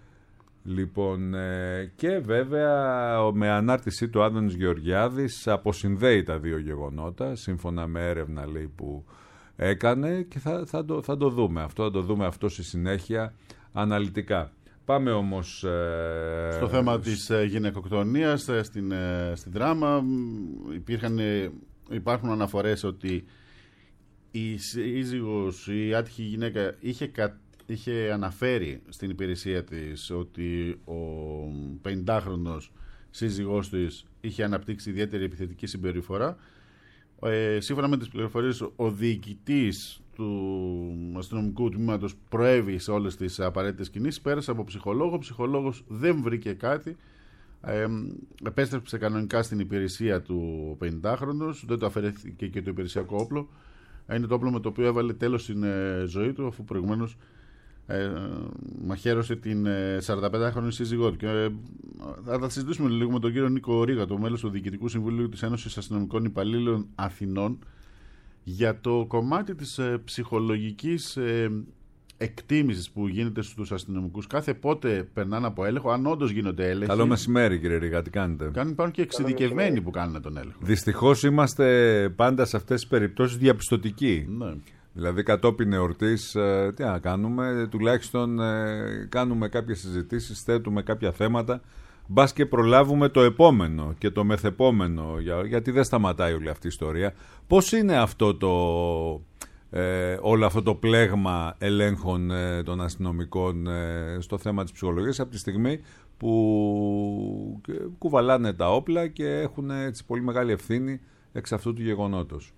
Λοιπόν, ε, και βέβαια με ανάρτησή του Άδωνης Γεωργιάδης αποσυνδέει τα δύο γεγονότα, σύμφωνα με έρευνα λέει, που έκανε, και θα, θα, το, θα το δούμε αυτό, θα το δούμε αυτό στη συνέχεια αναλυτικά. Πάμε όμως ε, στο θέμα της ε, γυναικοκτονίας ε, στην, ε, στην Δράμα. Υπήρχαν, ε, υπάρχουν αναφορές ότι η σύζυγος, η άτυχη γυναίκα είχε, κα, είχε αναφέρει στην υπηρεσία της ότι ο πενηντάχρονος σύζυγός της είχε αναπτύξει ιδιαίτερη επιθετική συμπεριφορά. Ε, σύμφωνα με τις πληροφορίες, ο διοικητής του αστυνομικού τμήματος προέβη σε όλες τις απαραίτητες κινήσεις, πέρασε από ψυχολόγο, ο ψυχολόγος δεν βρήκε κάτι, ε, επέστρεψε κανονικά στην υπηρεσία του πενηντάχρονος, δεν το αφαιρέθηκε και το υπηρεσιακό όπλο. Είναι το όπλο με το οποίο έβαλε τέλος στην ε, ζωή του, αφού προηγουμένως ε, μαχαίρωσε την ε, σαρανταπεντάχρονη σύζυγό του. Και, ε, θα τα συζητήσουμε λίγο με τον κύριο Νίκο Ρίγα, το μέλος του Διοικητικού Συμβουλίου της Ένωσης Αστυνομικών Υπαλλήλων Αθηνών, για το κομμάτι της ε, ψυχολογικής ε, εκτίμησης που γίνεται στους αστυνομικούς. Κάθε πότε περνάνε από έλεγχο, αν όντως γίνονται έλεγχοι. Καλό μεσημέρι, κύριε Ρίγα, τι κάνετε? Κάνουν, υπάρχουν και εξειδικευμένοι που κάνουν τον έλεγχο. Δυστυχώς είμαστε πάντα σε αυτές τις περιπτώσεις διαπιστωτικοί. Ναι. Δηλαδή κατόπιν εορτής, ε, τι να κάνουμε, τουλάχιστον ε, κάνουμε κάποιες συζητήσεις, θέτουμε κάποια θέματα, μπας και προλάβουμε το επόμενο και το μεθεπόμενο, για, γιατί δεν σταματάει όλη αυτή η ιστορία. Πώς είναι αυτό το, ε, όλο αυτό το πλέγμα ελέγχων ε, των αστυνομικών ε, στο θέμα της ψυχολογίας από τη στιγμή που κουβαλάνε τα όπλα και έχουν έτσι πολύ μεγάλη ευθύνη εξ αυτού του γεγονότος?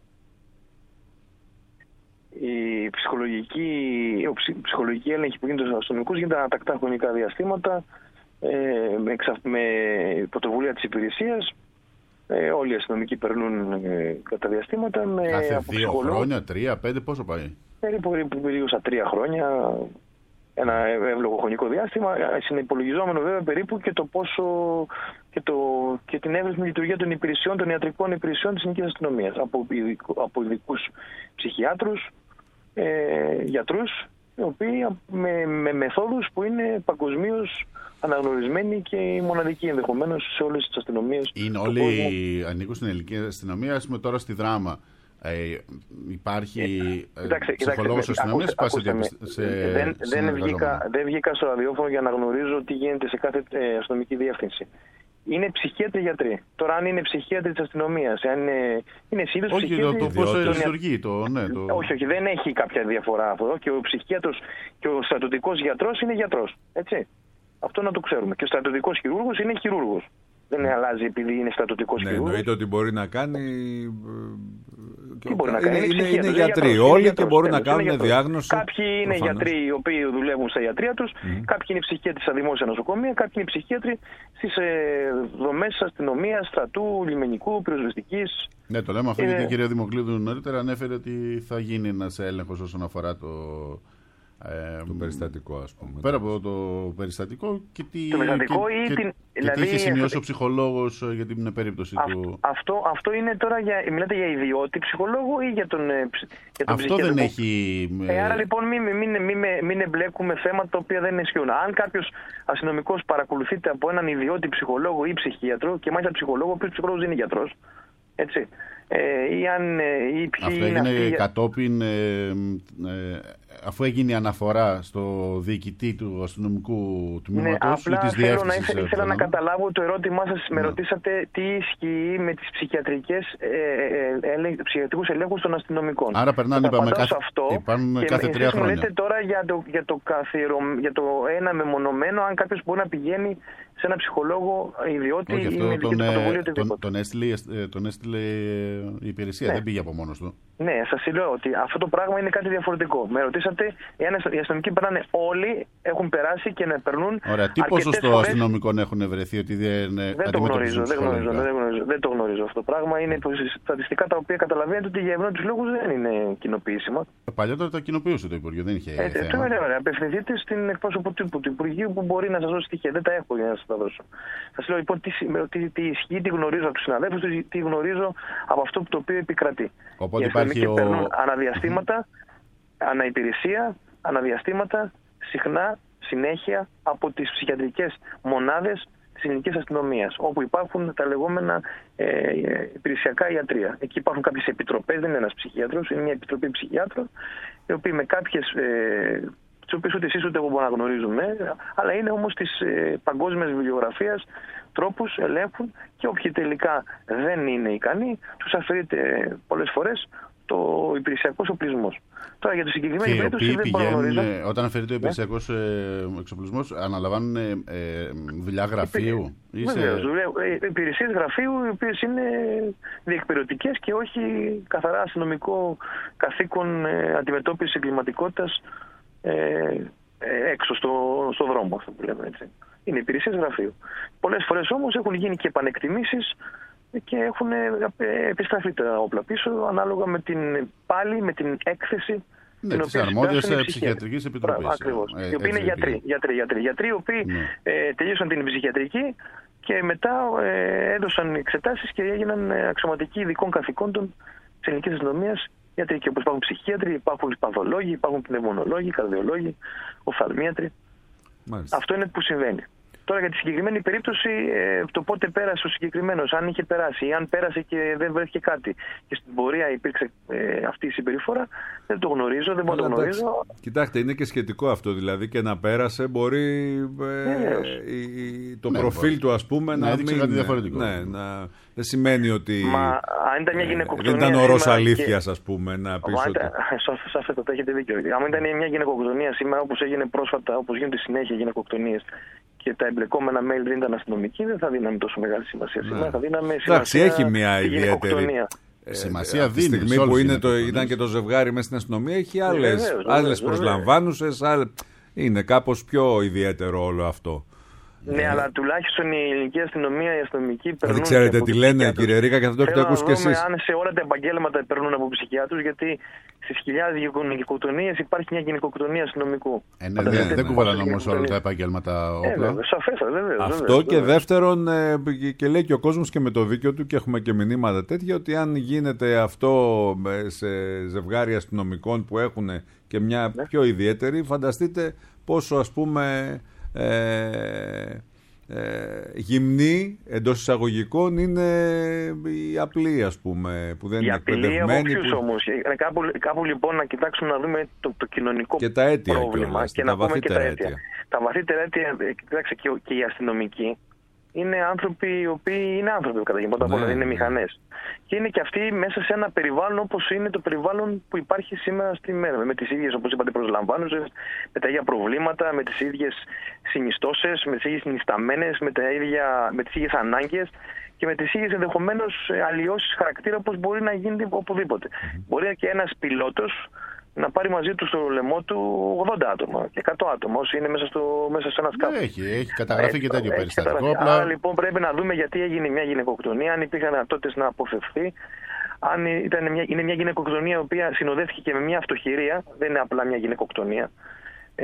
Η ψυχολογική, ο ψυχολογική έλεγχη που γίνεται στους αστυνομικούς γίνεται ανατακτά χρονικά διαστήματα, ε, με, με πρωτοβουλία της υπηρεσίας. Ε, όλοι οι αστυνομικοί περνούν ε, κατά διαστήματα. Με, Κάθε από δύο χρόνια, τρία, πέντε, πόσο πάει? Περίπου, περίπου, περίπου στα τρία χρόνια, ένα εύλογο χρονικό διάστημα, συνυπολογιζόμενο βέβαια περίπου και το πόσο και, το, και την εύρυθμη λειτουργία των υπηρεσιών, των ιατρικών υπηρεσιών της εθνικής αστυνομίας. Από, από ειδικούς ψυχιάτρους, ε, γιατρούς, οι οποίοι με, με μεθόδους που είναι παγκοσμίως αναγνωρισμένοι και μοναδικοί ενδεχομένως σε όλες τις αστυνομίες. Είναι όλοι κόσμο. Ανήκουν στην ελληνική αστυνομία, ας πούμε τώρα στη Δράμα. Ε, υπάρχει ε, κοιτάξτε, ψυχολόγος αστυνομίας? Δεν, δεν, βγήκα, δεν βγήκα στο ραδιόφωνο για να γνωρίζω τι γίνεται σε κάθε ε, αστυνομική διεύθυνση. Είναι ψυχίατροι γιατροί. Τώρα, αν είναι ψυχίατροι της αστυνομίας, αν είναι, είναι σύλλογος ψυχίατροι. Όχι, το, το πώς λειτουργεί. Το, ναι, το... Όχι, όχι, δεν έχει κάποια διαφορά αυτό. Και ο ψυχίατρος και ο στρατιωτικός γιατρός είναι γιατρός. Έτσι. Αυτό να το ξέρουμε. Και ο στρατιωτικός χειρούργος είναι χειρούργος. Δεν αλλάζει επειδή είναι στρατιωτικός ναι, χειρούργος. Εννοείται ότι μπορεί να κάνει. Τι μπορεί να είναι, κάνει, είναι, είναι, είναι γιατροί. Όλοι γιατρός, και μπορούν να κάνουν διάγνωση. Κάποιοι είναι προφανώς γιατροί οι οποίοι δουλεύουν στα ιατρεία τους, mm. κάποιοι είναι ψυχίατροι στα δημόσια νοσοκομεία, κάποιοι είναι ψυχίατροι στις ε, δομές αστυνομίας, στρατού, λιμενικού, πυροσβεστικής. Ναι, το λέμε αυτό ε, γιατί η κυρία Δημοκλήδου νωρίτερα ανέφερε ότι θα γίνει ένας έλεγχος όσον αφορά το. Ε, το περιστατικό, ας πούμε. Πέρα από το περιστατικό και τι, το περιστατικό και, ή και, την, και δηλαδή, τι είχε σημειώσει ο ψυχολόγος για την περίπτωση αυ, του. Αυτό, αυτό είναι τώρα για, μιλάτε για ιδιώτη ψυχολόγο ή για τον, για τον αυτό δεν έχει. Ε, άρα λοιπόν μην, μην, μην, μην, μην εμπλέκουμε θέματα τα οποία δεν ισχύουν. Αν κάποιος αστυνομικός παρακολουθείται από έναν ιδιώτη ψυχολόγο ή ψυχίατρο, και μάλιστα ψυχολόγο, ο οποίος ψυχολόγος δεν είναι γιατρός. Έτσι. Ε, ή αν, ή ποιοι αυτό είναι έγινε αυτοί... κατόπιν, ε, ε, αφού έγινε αναφορά στο διοικητή του αστυνομικού τμήματος ναι, ή της διεύθυνσης. Ήθελα, ήθελα να καταλάβω το ερώτημά σας. Ναι. Με ρωτήσατε τι ισχύει με τις ψυχιατρικές ε, ε, ε, ψυχιατρικούς ελέγχους των αστυνομικών. Άρα περνάνε, είπαμε, κάθε, αυτό, και κάθε και τρία χρόνια. Λέτε τώρα για το, για, το καθιερο, για το ένα μεμονωμένο, αν κάποιος μπορεί να πηγαίνει σε ένα ψυχολόγο ιδιώτη όχι, ή αυτό με δική του πρωτοβουλία του τον, τον, έστειλε, τον έστειλε η υπηρεσία, ναι. Δεν πήγε από μόνος του. Ναι, σας λέω ότι αυτό το πράγμα είναι κάτι διαφορετικό. Με ρωτήσατε, εάν οι αστυνομικοί περνάνε όλοι, έχουν περάσει και να περνούν. Ωραία, τι ποσοστό φορές... αστυνομικών έχουν βρεθεί ότι δεν. Δεν το γνωρίζω, δεν, γνωρίζω, δεν, γνωρίζω, δεν το γνωρίζω αυτό το πράγμα. Είναι στατιστικά τα οποία καταλαβαίνετε ότι για ευνόητους λόγους δεν είναι κοινοποιήσιμα. Παλιότερα τα κοινοποιούσε το Υπουργείο, δεν είχε. Ε, θέμα. Ωραία, ωραία. Απευθυνθείτε στην εκπρόσωπο τύπου του Υπουργείου που μπορεί να σας δώσει στοιχεία. Δεν τα έχω για να σας τα δώσω. Σας λέω λοιπόν τι, τι, τι ισχύει, τι γνωρίζω από τους συναδέλφους, τι, τι γνωρίζω από αυτό το οποίο επικρατεί. Οπότε υπάρχει ο... περνούν αναδιαστήματα, αναυπηρεσία, αναδιαστήματα, συχνά, συνέχεια από τις ψυχιατρικές μονάδες της ελληνικής αστυνομίας, όπου υπάρχουν τα λεγόμενα ε, υπηρεσιακά ιατρεία. Εκεί υπάρχουν κάποιες επιτροπές, δεν είναι ένας ψυχίατρος, είναι μια επιτροπή ψυχιάτρων, οι οποίοι με κάποιες, ε, τις οποίες ούτε εσείς ούτε εγώ μπορούμε να γνωρίζουμε, αλλά είναι όμως της ε, παγκόσμιας βιβλιογραφίας, τρόπους ελέγχουν και όποιοι τελικά δεν είναι ικανοί, τους αφαιρείται πολλές φορές το υπηρεσιακός οπλισμός. Τώρα για το συγκεκριμένο περίπτωση δεν μπορώ να γνωρίζω. Όταν αφαιρείται ο υπηρεσιακός yeah. εξοπλισμός, αναλαμβάνουν ε, ε, δουλειά γραφείου. Βεβαίως, σε... υπηρεσίες γραφείου, οι οποίες είναι διεκπαιρεωτικές και όχι καθαρά αστυνομικό καθήκον ε, αντιμετώπισης εγκληματικότητας ε, ε, έξω στο, στο δρόμο, αυτό που λέμε έτσι. Είναι υπηρεσίες γραφείου. Πολλές φορές όμως έχουν γίνει και επανεκτιμήσεις και έχουν επιστραφεί τα όπλα πίσω, ανάλογα με την, πάλι με την έκθεση Ναι, της αρμόδιας ψυχιατρικής επιτροπής. Ακριβώς. Ε, οι οποίοι είναι γιατροί, γιατροί, γιατροί, γιατροί, οι οποίοι ναι. ε, τελείωσαν την ψυχιατρική και μετά ε, έδωσαν εξετάσεις και έγιναν αξιωματικοί ειδικών καθηκόντων της ελληνικής αστυνομίας ιατρική. Όπως υπάρχουν ψυχίατροι, υπάρχουν παθολόγοι, υπάρχουν πνευμονολόγοι, καρδιολόγοι, οφθαλμίατροι. Μάλιστα. Αυτό είναι που συμβαίνει. Τώρα για τη συγκεκριμένη περίπτωση, ε, το πότε πέρασε ο συγκεκριμένος, αν είχε περάσει ή αν πέρασε και δεν βρέθηκε κάτι και στην πορεία υπήρξε ε, αυτή η συμπεριφορά, δεν το γνωρίζω, δεν μπορώ να το γνωρίζω. Κοιτάξτε, είναι και σχετικό αυτό, δηλαδή και να πέρασε μπορεί ε, η, το ναι, προφίλ μπορεί. του ας πούμε να, να μην κάτι διαφορετικό. Ναι, να, δεν σημαίνει ότι Μα, αν ήταν μια γυναικοκτονία, ε, δεν ήταν ορός αλήθειας και... ας πούμε να πεις ότι... Σε αυτό το έχετε δίκιο. Αν ήταν μια γυναικοκτονία σήμερα όπως έγινε πρόσφατα, όπως γίνονται συνέχεια γυναικοκτονίες και τα εμπλεκόμενα mail δεν ήταν αστυνομικοί, δεν θα δίναμε τόσο μεγάλη σημασία. Σήμερα ναι. θα δίναμε σημασία. Εντάξει, έχει μια ιδιαίτερη ε, σημασία. Τη στιγμή που είναι το, ήταν και το ζευγάρι μέσα στην αστυνομία, έχει άλλες, άλλες προσλαμβάνουσες. Άλλες... Είναι κάπως πιο ιδιαίτερο όλο αυτό. Ναι, yeah. αλλά τουλάχιστον η ελληνική αστυνομία, οι αστυνομικοί περνούν. Δεν ξέρετε τι λένε, κύριε Ρίκα, και θα το έχετε ακούσει κι εσείς. Αν σε όλα τα επαγγέλματα περνούν από ψυχιάτρους, γιατί στις χιλιάδες γυναικοκτονίες υπάρχει μια γυναικοκτονία αστυνομικού. Ε, ναι, δεν δε, δε κουβαλάνε όμως όλα τα επαγγέλματα όπλα. Ε, σαφέστατα, βέβαια. Αυτό βέβαια, και βέβαια. Δεύτερον, ε, και λέει και ο κόσμος και με το δίκιο του, και έχουμε και μηνύματα τέτοια, ότι αν γίνεται αυτό σε ζευγάρια αστυνομικών που έχουν και μια ναι. πιο ιδιαίτερη, φανταστείτε πόσο ας πούμε. Ε, ε, γυμνή εντός εισαγωγικών είναι η απλή ας πούμε που δεν η είναι εκπαιδευμένη που... όμως. Κάπου, κάπου λοιπόν να κοιτάξουμε να δούμε το, το κοινωνικό και τα αίτια πρόβλημα και, και να πούμε και τα αίτια. αίτια. Τα βαθύτερα αίτια, κοιτάξτε, και, και οι αστυνομικοί είναι άνθρωποι οι οποίοι είναι άνθρωποι κατά πρώτα απ' όλα, δεν είναι μηχανές. Και είναι και αυτοί μέσα σε ένα περιβάλλον όπως είναι το περιβάλλον που υπάρχει σήμερα στη μέρα. Με τις ίδιες, όπως είπατε, προσλαμβάνουσες, με τα ίδια προβλήματα, με τις ίδιες συνιστώσεις, με τις ίδιες συνισταμένες, με, με τις ίδιες ανάγκες και με τις ίδιες ενδεχομένως αλλοιώσεις χαρακτήρα όπως μπορεί να γίνει οπουδήποτε. Mm-hmm. Μπορεί και ένας πιλότος να πάρει μαζί του στο λαιμό του ογδόντα άτομα και εκατό άτομα όσοι είναι μέσα, στο, μέσα σε ένα σκάφο. Έχει, έχει καταγραφεί έχει, και τέτοιο περιστατικό. Άρα λοιπόν πρέπει να δούμε γιατί έγινε μια γυναικοκτονία, αν υπήρχαν δυνατότητες να αποφευθεί, αν ήταν μια, είναι μια γυναικοκτονία η οποία συνοδεύτηκε και με μια αυτοχειρία, δεν είναι απλά μια γυναικοκτονία. Ε,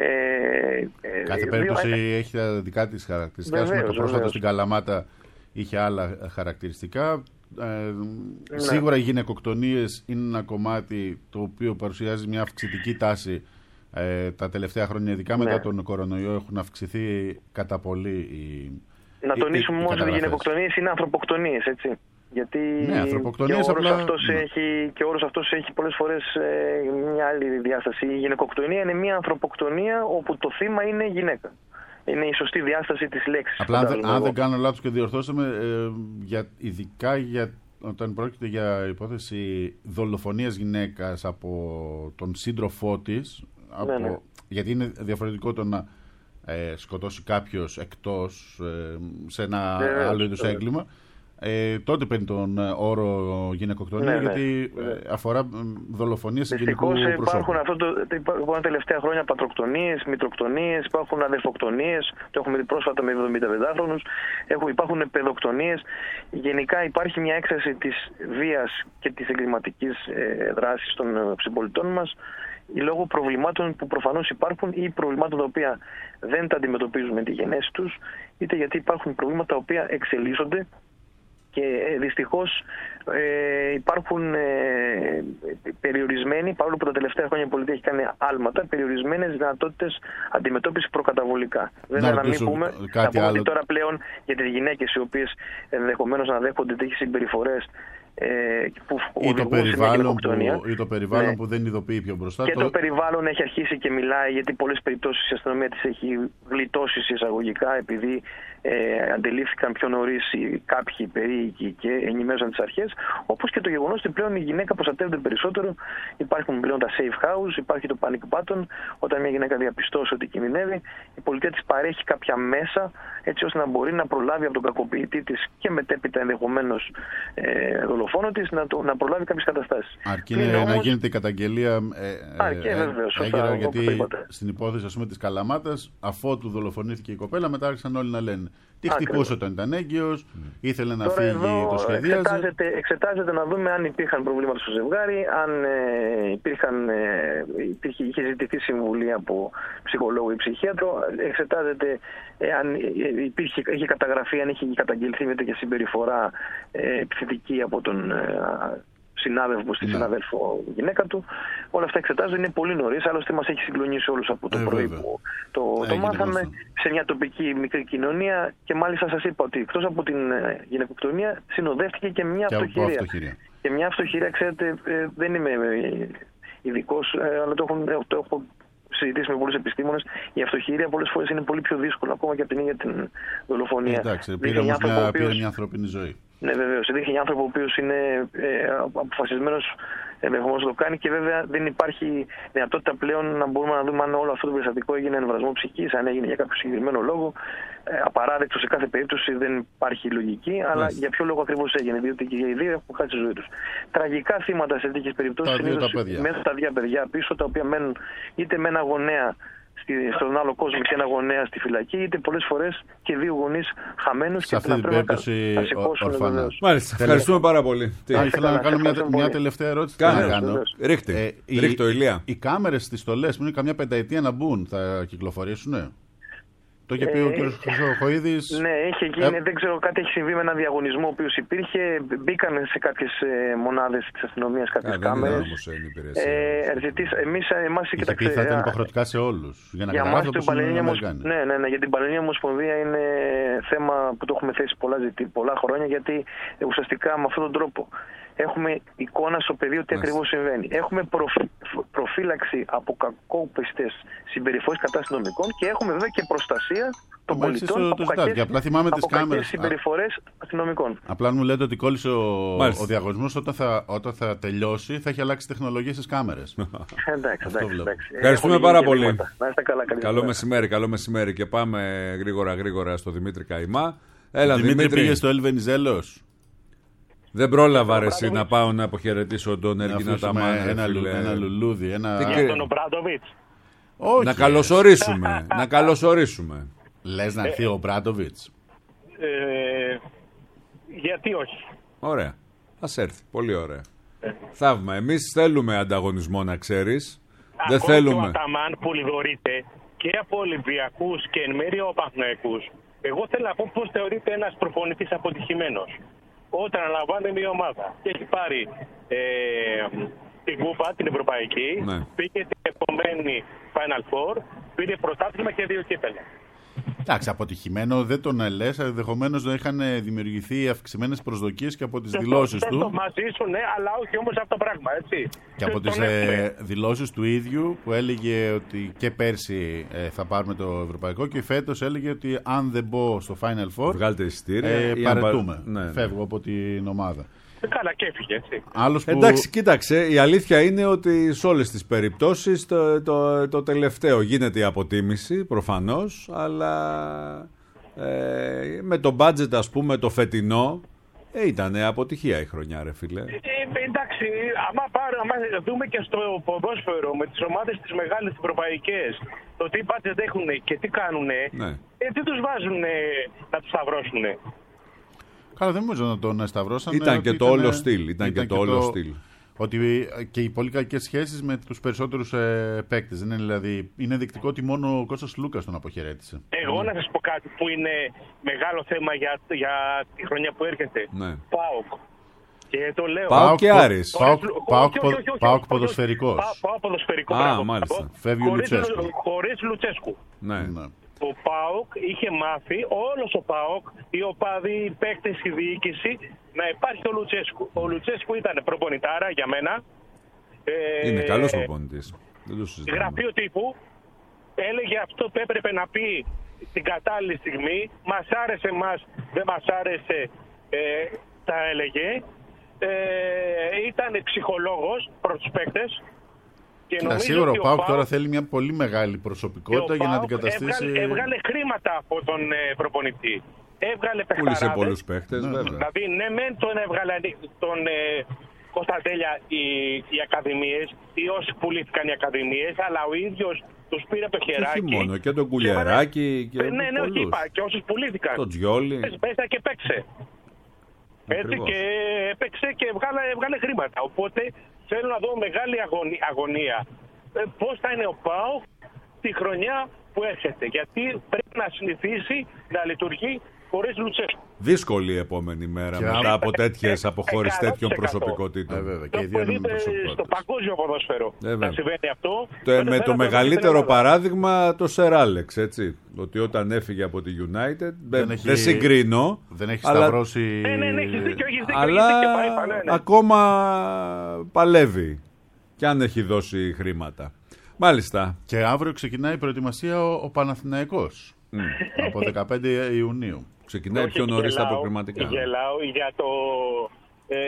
Κάθε περίπτωση δύο... έχει τα δικά της χαρακτηριστικά. Βεβαίως, με το πρόσφατο στην Καλαμάτα είχε άλλα χαρακτηριστικά. Ε, ναι. Σίγουρα οι γυναικοκτονίες είναι ένα κομμάτι το οποίο παρουσιάζει μια αυξητική τάση ε, τα τελευταία χρόνια, ειδικά ναι. μετά τον κορονοϊό έχουν αυξηθεί κατά πολύ οι, να τονίσουμε όμως ότι οι γυναικοκτονίες είναι ανθρωποκτονίες, έτσι. Γιατί ναι, ανθρωποκτονίες, και, ο όρος απλά... αυτός ναι. έχει, και ο όρος αυτός έχει πολλές φορές ε, μια άλλη διάσταση. Η γυναικοκτονία είναι μια ανθρωποκτονία όπου το θύμα είναι γυναίκα. Είναι η σωστή διάσταση της λέξης. Απλά αν, αν δεν κάνω λάθος και διορθώσαμε, ε, για, ειδικά για, όταν πρόκειται για υπόθεση δολοφονίας γυναίκας από τον σύντροφό της, από, ναι, ναι. γιατί είναι διαφορετικό το να ε, σκοτώσει κάποιος εκτός ε, σε ένα ναι, άλλο είδους ναι. έγκλημα. Ε, τότε παίρνει τον όρο γυναικοκτονία, ναι, γιατί ναι. Ε, αφορά δολοφονίες συγκεκριτικού προσώπου. Υπάρχουν, αυτό το, υπάρχουν τα τελευταία χρόνια πατροκτονίες, μητροκτονίες, υπάρχουν αδερφοκτονίες, το έχουμε δει πρόσφατα με εβδομηνταπεντάχρονους, υπάρχουν παιδοκτονίες. Γενικά υπάρχει μια έκσταση της βίας και της εγκληματικής ε, δράσης των συμπολιτών μας, λόγω προβλημάτων που προφανώς υπάρχουν ή προβλημάτων τα οποία δεν τα αντιμετωπίζουμε τη γενέση τους, είτε γιατί υπάρχουν προβλήματα τα οποία εξελίσσονται. Και δυστυχώς ε, υπάρχουν ε, περιορισμένοι, παρόλο που τα τελευταία χρόνια η πολιτεία έχει κάνει άλματα, περιορισμένες δυνατότητες αντιμετώπισης προκαταβολικά. Δεν να, να μην πούμε, να πούμε ότι τώρα πλέον για τις γυναίκες οι οποίες ενδεχομένως να δέχονται τέτοιες συμπεριφορές ε, που ή το περιβάλλον, που, ή το περιβάλλον ναι. που δεν ειδοποιεί πιο μπροστά. Και το... το περιβάλλον έχει αρχίσει και μιλάει, γιατί πολλές περιπτώσεις η αστυνομία της έχει γλιτώσει εισαγωγικά επειδή ε, αντιλήφθηκαν πιο νωρίς κάποιοι περίοικοι και ενημέρωσαν τις αρχές, όπως και το γεγονός ότι πλέον η γυναίκα προστατεύεται περισσότερο. Υπάρχουν πλέον τα safe house, υπάρχει το panic button. Όταν μια γυναίκα διαπιστώσει ότι κινδυνεύει, η πολιτεία της παρέχει κάποια μέσα έτσι ώστε να μπορεί να προλάβει από τον κακοποιητή της και μετέπειτα ενδεχομένως ε, δολοφόνο της να, το, να προλάβει κάποιες καταστάσεις. Αρκεί είναι όμως... να γίνεται η καταγγελία ε, Αρκεί, ε, βέβαια, σωστά, έγκαιρα, γιατί στην υπόθεση ας πούμε, της Καλαμάτας, αφότου δολοφονήθηκε η κοπέλα, μετά άρχισαν όλοι να λένε Τη χτυπούσε όταν ήταν έγκυος, mm. ήθελε να Τώρα φύγει, εδώ το σχεδίαζε. Εξετάζεται, εξετάζεται να δούμε αν υπήρχαν προβλήματα στο ζευγάρι, αν ε, υπήρχαν, ε, υπήρχε, είχε ζητηθεί συμβουλή από ψυχολόγο ή ψυχίατρο. Εξετάζεται ε, αν υπήρχε, είχε καταγραφεί, αν είχε καταγγελθεί με τέτοια συμπεριφορά ε, επιθετική από τον ε, συνάδελφο στη ναι. συναδέλφο γυναίκα του. Όλα αυτά εξετάζονται, είναι πολύ νωρίς. Άλλωστε, μας έχει συγκλονίσει όλους από το ε, πρωί βέβαια. που το, το μάθαμε γνωστό. Σε μια τοπική μικρή κοινωνία. Και μάλιστα σας είπα ότι εκτός από την γυναικοκτονία συνοδεύτηκε και μια και αυτοχειρία. αυτοχειρία. Και μια αυτοχειρία, ξέρετε, ε, δεν είμαι ειδικός, ε, αλλά το έχω, το έχω συζητήσει με πολλούς επιστήμονες. Η αυτοχειρία πολλές φορές είναι πολύ πιο δύσκολη ακόμα και από την ίδια την δολοφονία. Εντάξει, πήρε όμως μια, οποίος... μια ανθρώπινη ζωή. Ναι, βεβαίως. Δείχνει ένα άνθρωπο ο οποίος είναι ε, αποφασισμένος ενδεχομένως να το κάνει και βέβαια δεν υπάρχει δυνατότητα πλέον να μπορούμε να δούμε αν όλο αυτό το περιστατικό έγινε εμβρασμό ψυχής, αν έγινε για κάποιο συγκεκριμένο λόγο. Ε, απαράδεκτο σε κάθε περίπτωση, δεν υπάρχει λογική, αλλά yes. για ποιο λόγο ακριβώς έγινε, διότι και οι δύο έχουν χάσει τη ζωή τους. Τραγικά θύματα σε τέτοιες περιπτώσεις συνήθως μέσα στα δύο παιδιά πίσω, τα οποία μένουν είτε με ένα γονέα στον άλλο κόσμο και ένα γονέα στη φυλακή, είτε πολλές φορές και δύο γονείς χαμένους και αυτή την περίπτωση ορφανά. Μάλιστα, ευχαριστούμε πάρα πολύ. Α, ήθελα να κάνω μια, μια τελευταία ερώτηση. Κάνε, ρίχτε, ε, ρίχτε το Ηλία. Οι κάμερες στις στολές που είναι καμιά πενταετία να μπουν, θα κυκλοφορήσουν? Το είχε πει ο κ. Χρυσοχοΐδης. Ναι, είχε γίνει, ε... δεν ξέρω, κάτι έχει συμβεί με έναν διαγωνισμό ο οποίος υπήρχε. Μπήκαν σε κάποιες ε, μονάδες της αστυνομίας κάποιες κάμερες. Ε, εμείς, εμάς, είχε πει θα ήταν υποχρεωτικά σε όλους. Για να για καταλάβω πώς είναι είναι ναι, ναι, ναι, για την Πανελλήνια Ομοσπονδία είναι θέμα που το έχουμε θέσει πολλά, πολλά χρόνια, γιατί ουσιαστικά με αυτόν τον τρόπο έχουμε εικόνα στο πεδίο τι ακριβώς συμβαίνει. Έχουμε προφυ... προφύλαξη από κακόπιστες συμπεριφορές κατά αστυνομικών και έχουμε βέβαια και προστασία των πολιτών από κακές συμπεριφορές αστυνομικών. Απλά μου λέτε ότι κόλλησε ο, ο διαγωνισμός, όταν θα, όταν θα τελειώσει θα έχει αλλάξει τεχνολογία στις κάμερες. εντάξει, εντάξει, εντάξει. Ευχαριστούμε πάρα πολύ. Να είστε καλά, καλό μεσημέρι, καλό μεσημέρι και πάμε γρήγορα γρήγορα στο Δημήτρη Καϊμά. Έλα, Δημήτρη, Δημήτρη, πήγε στο Ελβενιζέλος. Δεν πρόλαβα ρε εσύ να πάω να αποχαιρετήσω τον Έργινα Ταμάν. Ένα, ένα λουλούδι, ένα... Για τον Ομπράντοβιτς. Να καλωσορίσουμε, να καλωσορίσουμε. Λες να έρθει ε, ο Μπράντοβιτς. Ε, γιατί όχι. Ωραία, ας έρθει, πολύ ωραία. Ε. Θαύμα, εμείς θέλουμε ανταγωνισμό να ξέρεις. Δεν θέλουμε. Ο Αταμάν που λιγορείται και από Ολυμπιακούς και εν μέρει ο Παναθηναϊκούς. Εγώ θέλω να πω πώς θεωρείται ένας προπονητής αποτυχημένος. Όταν αναλαμβάνει μια ομάδα και έχει πάρει ε, την κούπα, την ευρωπαϊκή, ναι. πήγε την επομένη Final Four, πήρε πρωτάθλημα και δύο κύπελα. Εντάξει, αποτυχημένο δεν τον λες, ενδεχομένως να είχαν δημιουργηθεί αυξημένες προσδοκίες και από τις δηλώσεις του. Το μαζί σου, ναι, αλλά όχι όμως αυτό το πράγμα, έτσι. Και από τις ε, δηλώσεις του ίδιου που έλεγε ότι και πέρσι ε, θα πάρουμε το ευρωπαϊκό και φέτος έλεγε ότι αν δεν μπω στο Final Four, βγάλτε εισιτήρια, ε, παρετούμε, ναι, ναι. φεύγω από την ομάδα. Καλά και έφυγε, έτσι. Άλλος που... Εντάξει, κοίταξε, η αλήθεια είναι ότι σε όλες τις περιπτώσεις το, το, το τελευταίο γίνεται η αποτίμηση, προφανώς, αλλά ε, με το budget, ας πούμε, το φετινό, ε, ήταν αποτυχία η χρονιά, ρε φίλε. Ε, εντάξει, άμα, πάρω, άμα δούμε και στο ποδόσφαιρο με τις ομάδες τις μεγάλες ευρωπαϊκές, το τι budget έχουν και τι κάνουνε, ναι. ε, τι τους βάζουν να τους σταυρώσουνε. Καλά, δεν νομίζω να τον σταυρώσανε. Ήταν και το όλο στυλ. Ήταν, ήταν και το όλο στυλ. Ότι και οι πολύ κακές σχέσεις με τους περισσότερους ε, παίκτες. Είναι, δηλαδή, είναι δεικτικό ότι μόνο ο Κώστας Λούκας τον αποχαιρέτησε. Εγώ να σας πω κάτι που είναι μεγάλο θέμα για, για τη χρονιά που έρχεται. Ναι. ΠΑΟΚ. Και το λέω. ΠΑΟΚ και Άρης. ΠΑΟΚ ποδοσφαιρικός. ΠΑΟΚ ποδοσφαιρικό. Α, μάλιστα. Φεύγει ο Λουτσέσκου. Χωρίς Λουτσέσκου. Ναι. Ο ΠΑΟΚ είχε μάθει, όλος ο ΠΑΟΚ, οι οπαδοί, οι παίκτες, η διοίκηση, να υπάρχει ο Λουτσέσκου. Ο Λουτσέσκου ήταν προπονητάρα για μένα. Ε, Είναι καλός προπονητής. Γραφείο τύπου. Έλεγε αυτό που έπρεπε να πει την κατάλληλη στιγμή. Μας άρεσε μας, δεν μας άρεσε, ε, τα έλεγε. Ε, ήταν ψυχολόγος προς τους παίκτες. Κοίτα, σίγουρα ο ΠΑΟΚ τώρα θέλει μια πολύ μεγάλη προσωπικότητα για να αντικαταστήσει. Έβγαλε, έβγαλε χρήματα από τον ε, προπονητή. Έβγαλε παιχταράδες. Πούλησε πολλούς παίχτες, ναι, βέβαια. Δηλαδή, ναι, μεν τον έβγαλε τον ε, Κωνσταντέλια οι, οι ακαδημίες ή όσοι πουλήθηκαν οι ακαδημίες, αλλά ο ίδιος τους πήρε από το χεράκι. Όχι μόνο, και τον Κουλιεράκη και, και ναι, ναι, όχι, είπα, και όσους πουλήθηκαν. Το Τζιόλι. Πέσα και παίξε. Έτσι, και έπαιξε και βγάλε, βγάλε χρήματα. Οπότε θέλω να δω μεγάλη αγωνία. αγωνία. Ε, πώς θα είναι ο ΠΑΟΚ τη χρονιά που έρχεται. Γιατί πρέπει να συνηθίσει να λειτουργεί χωρίς Λουτσέσκου. Δύσκολη η επόμενη μέρα και μετά από τέτοιες αποχώρησεις τέτοιων προσωπικότητων. Ε, βέβαια, και το δείτε στο παγκόσμιο ποδόσφαιρο να συμβαίνει αυτό. Το, με το μεγαλύτερο παράδειγμα το Σερ Άλεξ, έτσι. Ότι όταν έφυγε από τη United, δεν, έχει, δεν συγκρίνω. Δεν έχει αλλά, σταυρώσει. Ναι, ναι, ναι, έχεις δίκιο, έχεις δίκιο, αλλά έχεις δίκιο, πάει, ναι, ναι. ακόμα παλεύει. Κι αν έχει δώσει χρήματα. Μάλιστα. Και αύριο ξεκινάει η προετοιμασία ο, ο Παναθηναϊκός. Mm. Από δεκαπέντε Ιουνίου. Ξεκινάει πιο νωρίς τα προκριματικά. Γελάω για το, ε,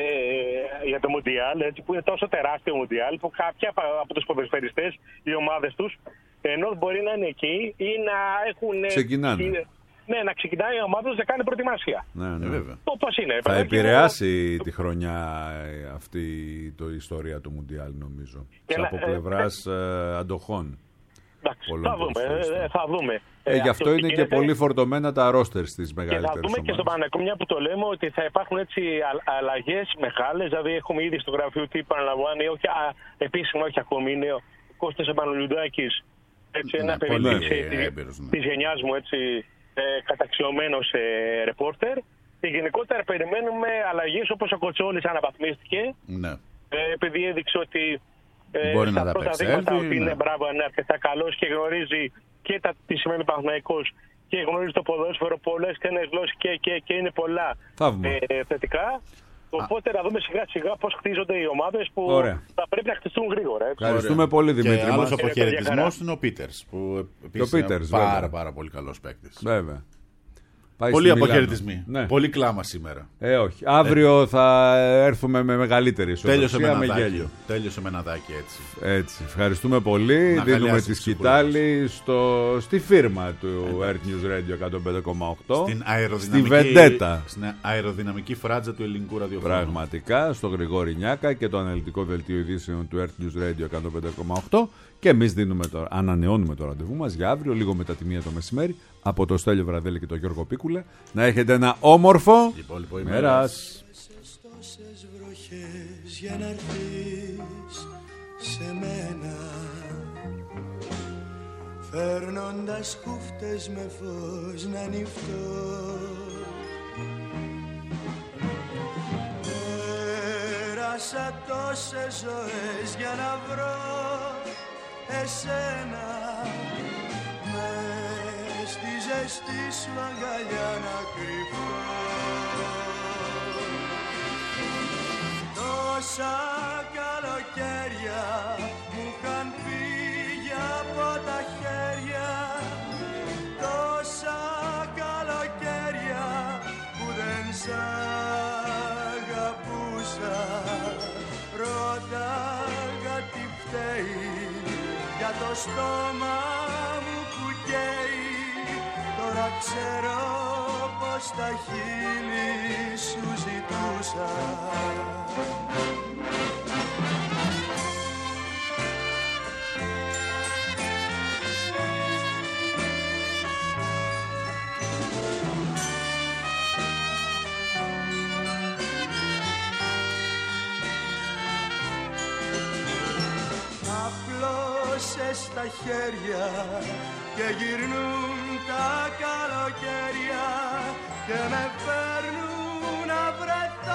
για το Μουντιάλ, έτσι, που είναι τόσο τεράστιο Μουντιάλ, που κάποια από τους ποδοσφαιριστές, οι ομάδες τους, ενώ μπορεί να είναι εκεί ή να έχουν. Ξεκινάνε. Ναι, να ξεκινάει η ομάδα τους να κάνει προετοιμασία. Ναι, ναι. βέβαια. Πώς είναι. Θα επηρεάσει το... τη χρονιά αυτή η ιστορία του Μουντιάλ, νομίζω. Και από πλευράς ε, αντοχών. Εντάξει, θα δούμε, ε, θα δούμε. Ε, γι' αυτό, αυτό είναι και πολύ φορτωμένα τα ρόστερ στις μεγαλύτερες ομάδες. Και θα δούμε και στον Παναθηναϊκό, μια που το λέμε, ότι θα υπάρχουν έτσι αλλαγές μεγάλες. Δηλαδή έχουμε ήδη στο γραφείο τι παραλαμβάνει, όχι α, επίσημα, όχι ακόμη, είναι ο Κώστας Επανολιουδάκης, έτσι, ναι, ένα παιδί της γενιάς μου, έτσι, ε, καταξιωμένος ε, ρεπόρτερ. Και γενικότερα περιμένουμε αλλαγές, όπως ο Κοτσόλης αναβαθμίστηκε, ναι. ε, επειδή έδειξε ότι Ε, μπορεί στα να πρώτα τα δείγματα ότι ναι. είναι μπράβο, είναι αρκετά καλός και γνωρίζει και τα, τι σημαίνει Παναθηναϊκός και γνωρίζει το ποδόσφαιρο, πολλές και γλώσσες και, και, και είναι πολλά ε, θετικά. Οπότε να δούμε σιγά σιγά πώς χτίζονται οι ομάδες που Ωραία. θα πρέπει να χτιστούν γρήγορα. Έτσι. Ευχαριστούμε πολύ, Δημήτρη. Και άλλος αποχαιρετισμός είναι ο Πίτερς, που επίσης είναι Peters, πάρα, βέβαια. πάρα πολύ καλός παίκτης. Βέβαια. Πολλοί αποχαιρετισμοί. Ναι. Πολύ κλάμα σήμερα. Ε, όχι. Αύριο ε. θα έρθουμε με μεγαλύτερη ισορροπία, με γέλιο. Τέλειωσε με ένα δάκι έτσι. Έτσι. Ευχαριστούμε πολύ. Να Δίνουμε τη σκητάλη στο, στη φίρμα του Earth News Radio εκατόν πέντε κόμμα οκτώ. Στην αεροδυναμική, στη Βεντέτα. Στην αεροδυναμική φράτζα του ελληνικού ραδιοφώνου. Πραγματικά, στο Γρηγόρη Νιάκα και το αναλυτικό δελτίο ειδήσεων του Earth News Radio εκατόν πέντε κόμμα οκτώ. Και εμείς δίνουμε τώρα, ανανεώνουμε το ραντεβού μας για αύριο, λίγο μετά τη μία το μεσημέρι, από το Στέλιο Βραδέλη και τον Γιώργο Πίκουλα. Να έχετε ένα όμορφο μέρας. Τόσες βροχές για να έρθεις σε μένα, φέρνοντας κούφτες με φως να ανοιχτώ. Πέρασα τόσες ζωές για να βρω εσένα, μες στη ζεστή σου αγκαλιά να κρυφώ. Τόσα καλοκαίρια μου είχαν φύγει από τα χέρια, τόσα καλοκαίρια που δεν σ' αγαπούσα. Ρώταγα τι φταίει για το στόμα μου που καίει. Τώρα ξέρω πως τα χείλη σου ζητούσα. Απλώσες τα χέρια και γυρνούν τα καλοκαίρια και με φέρνουν να βρεθώ.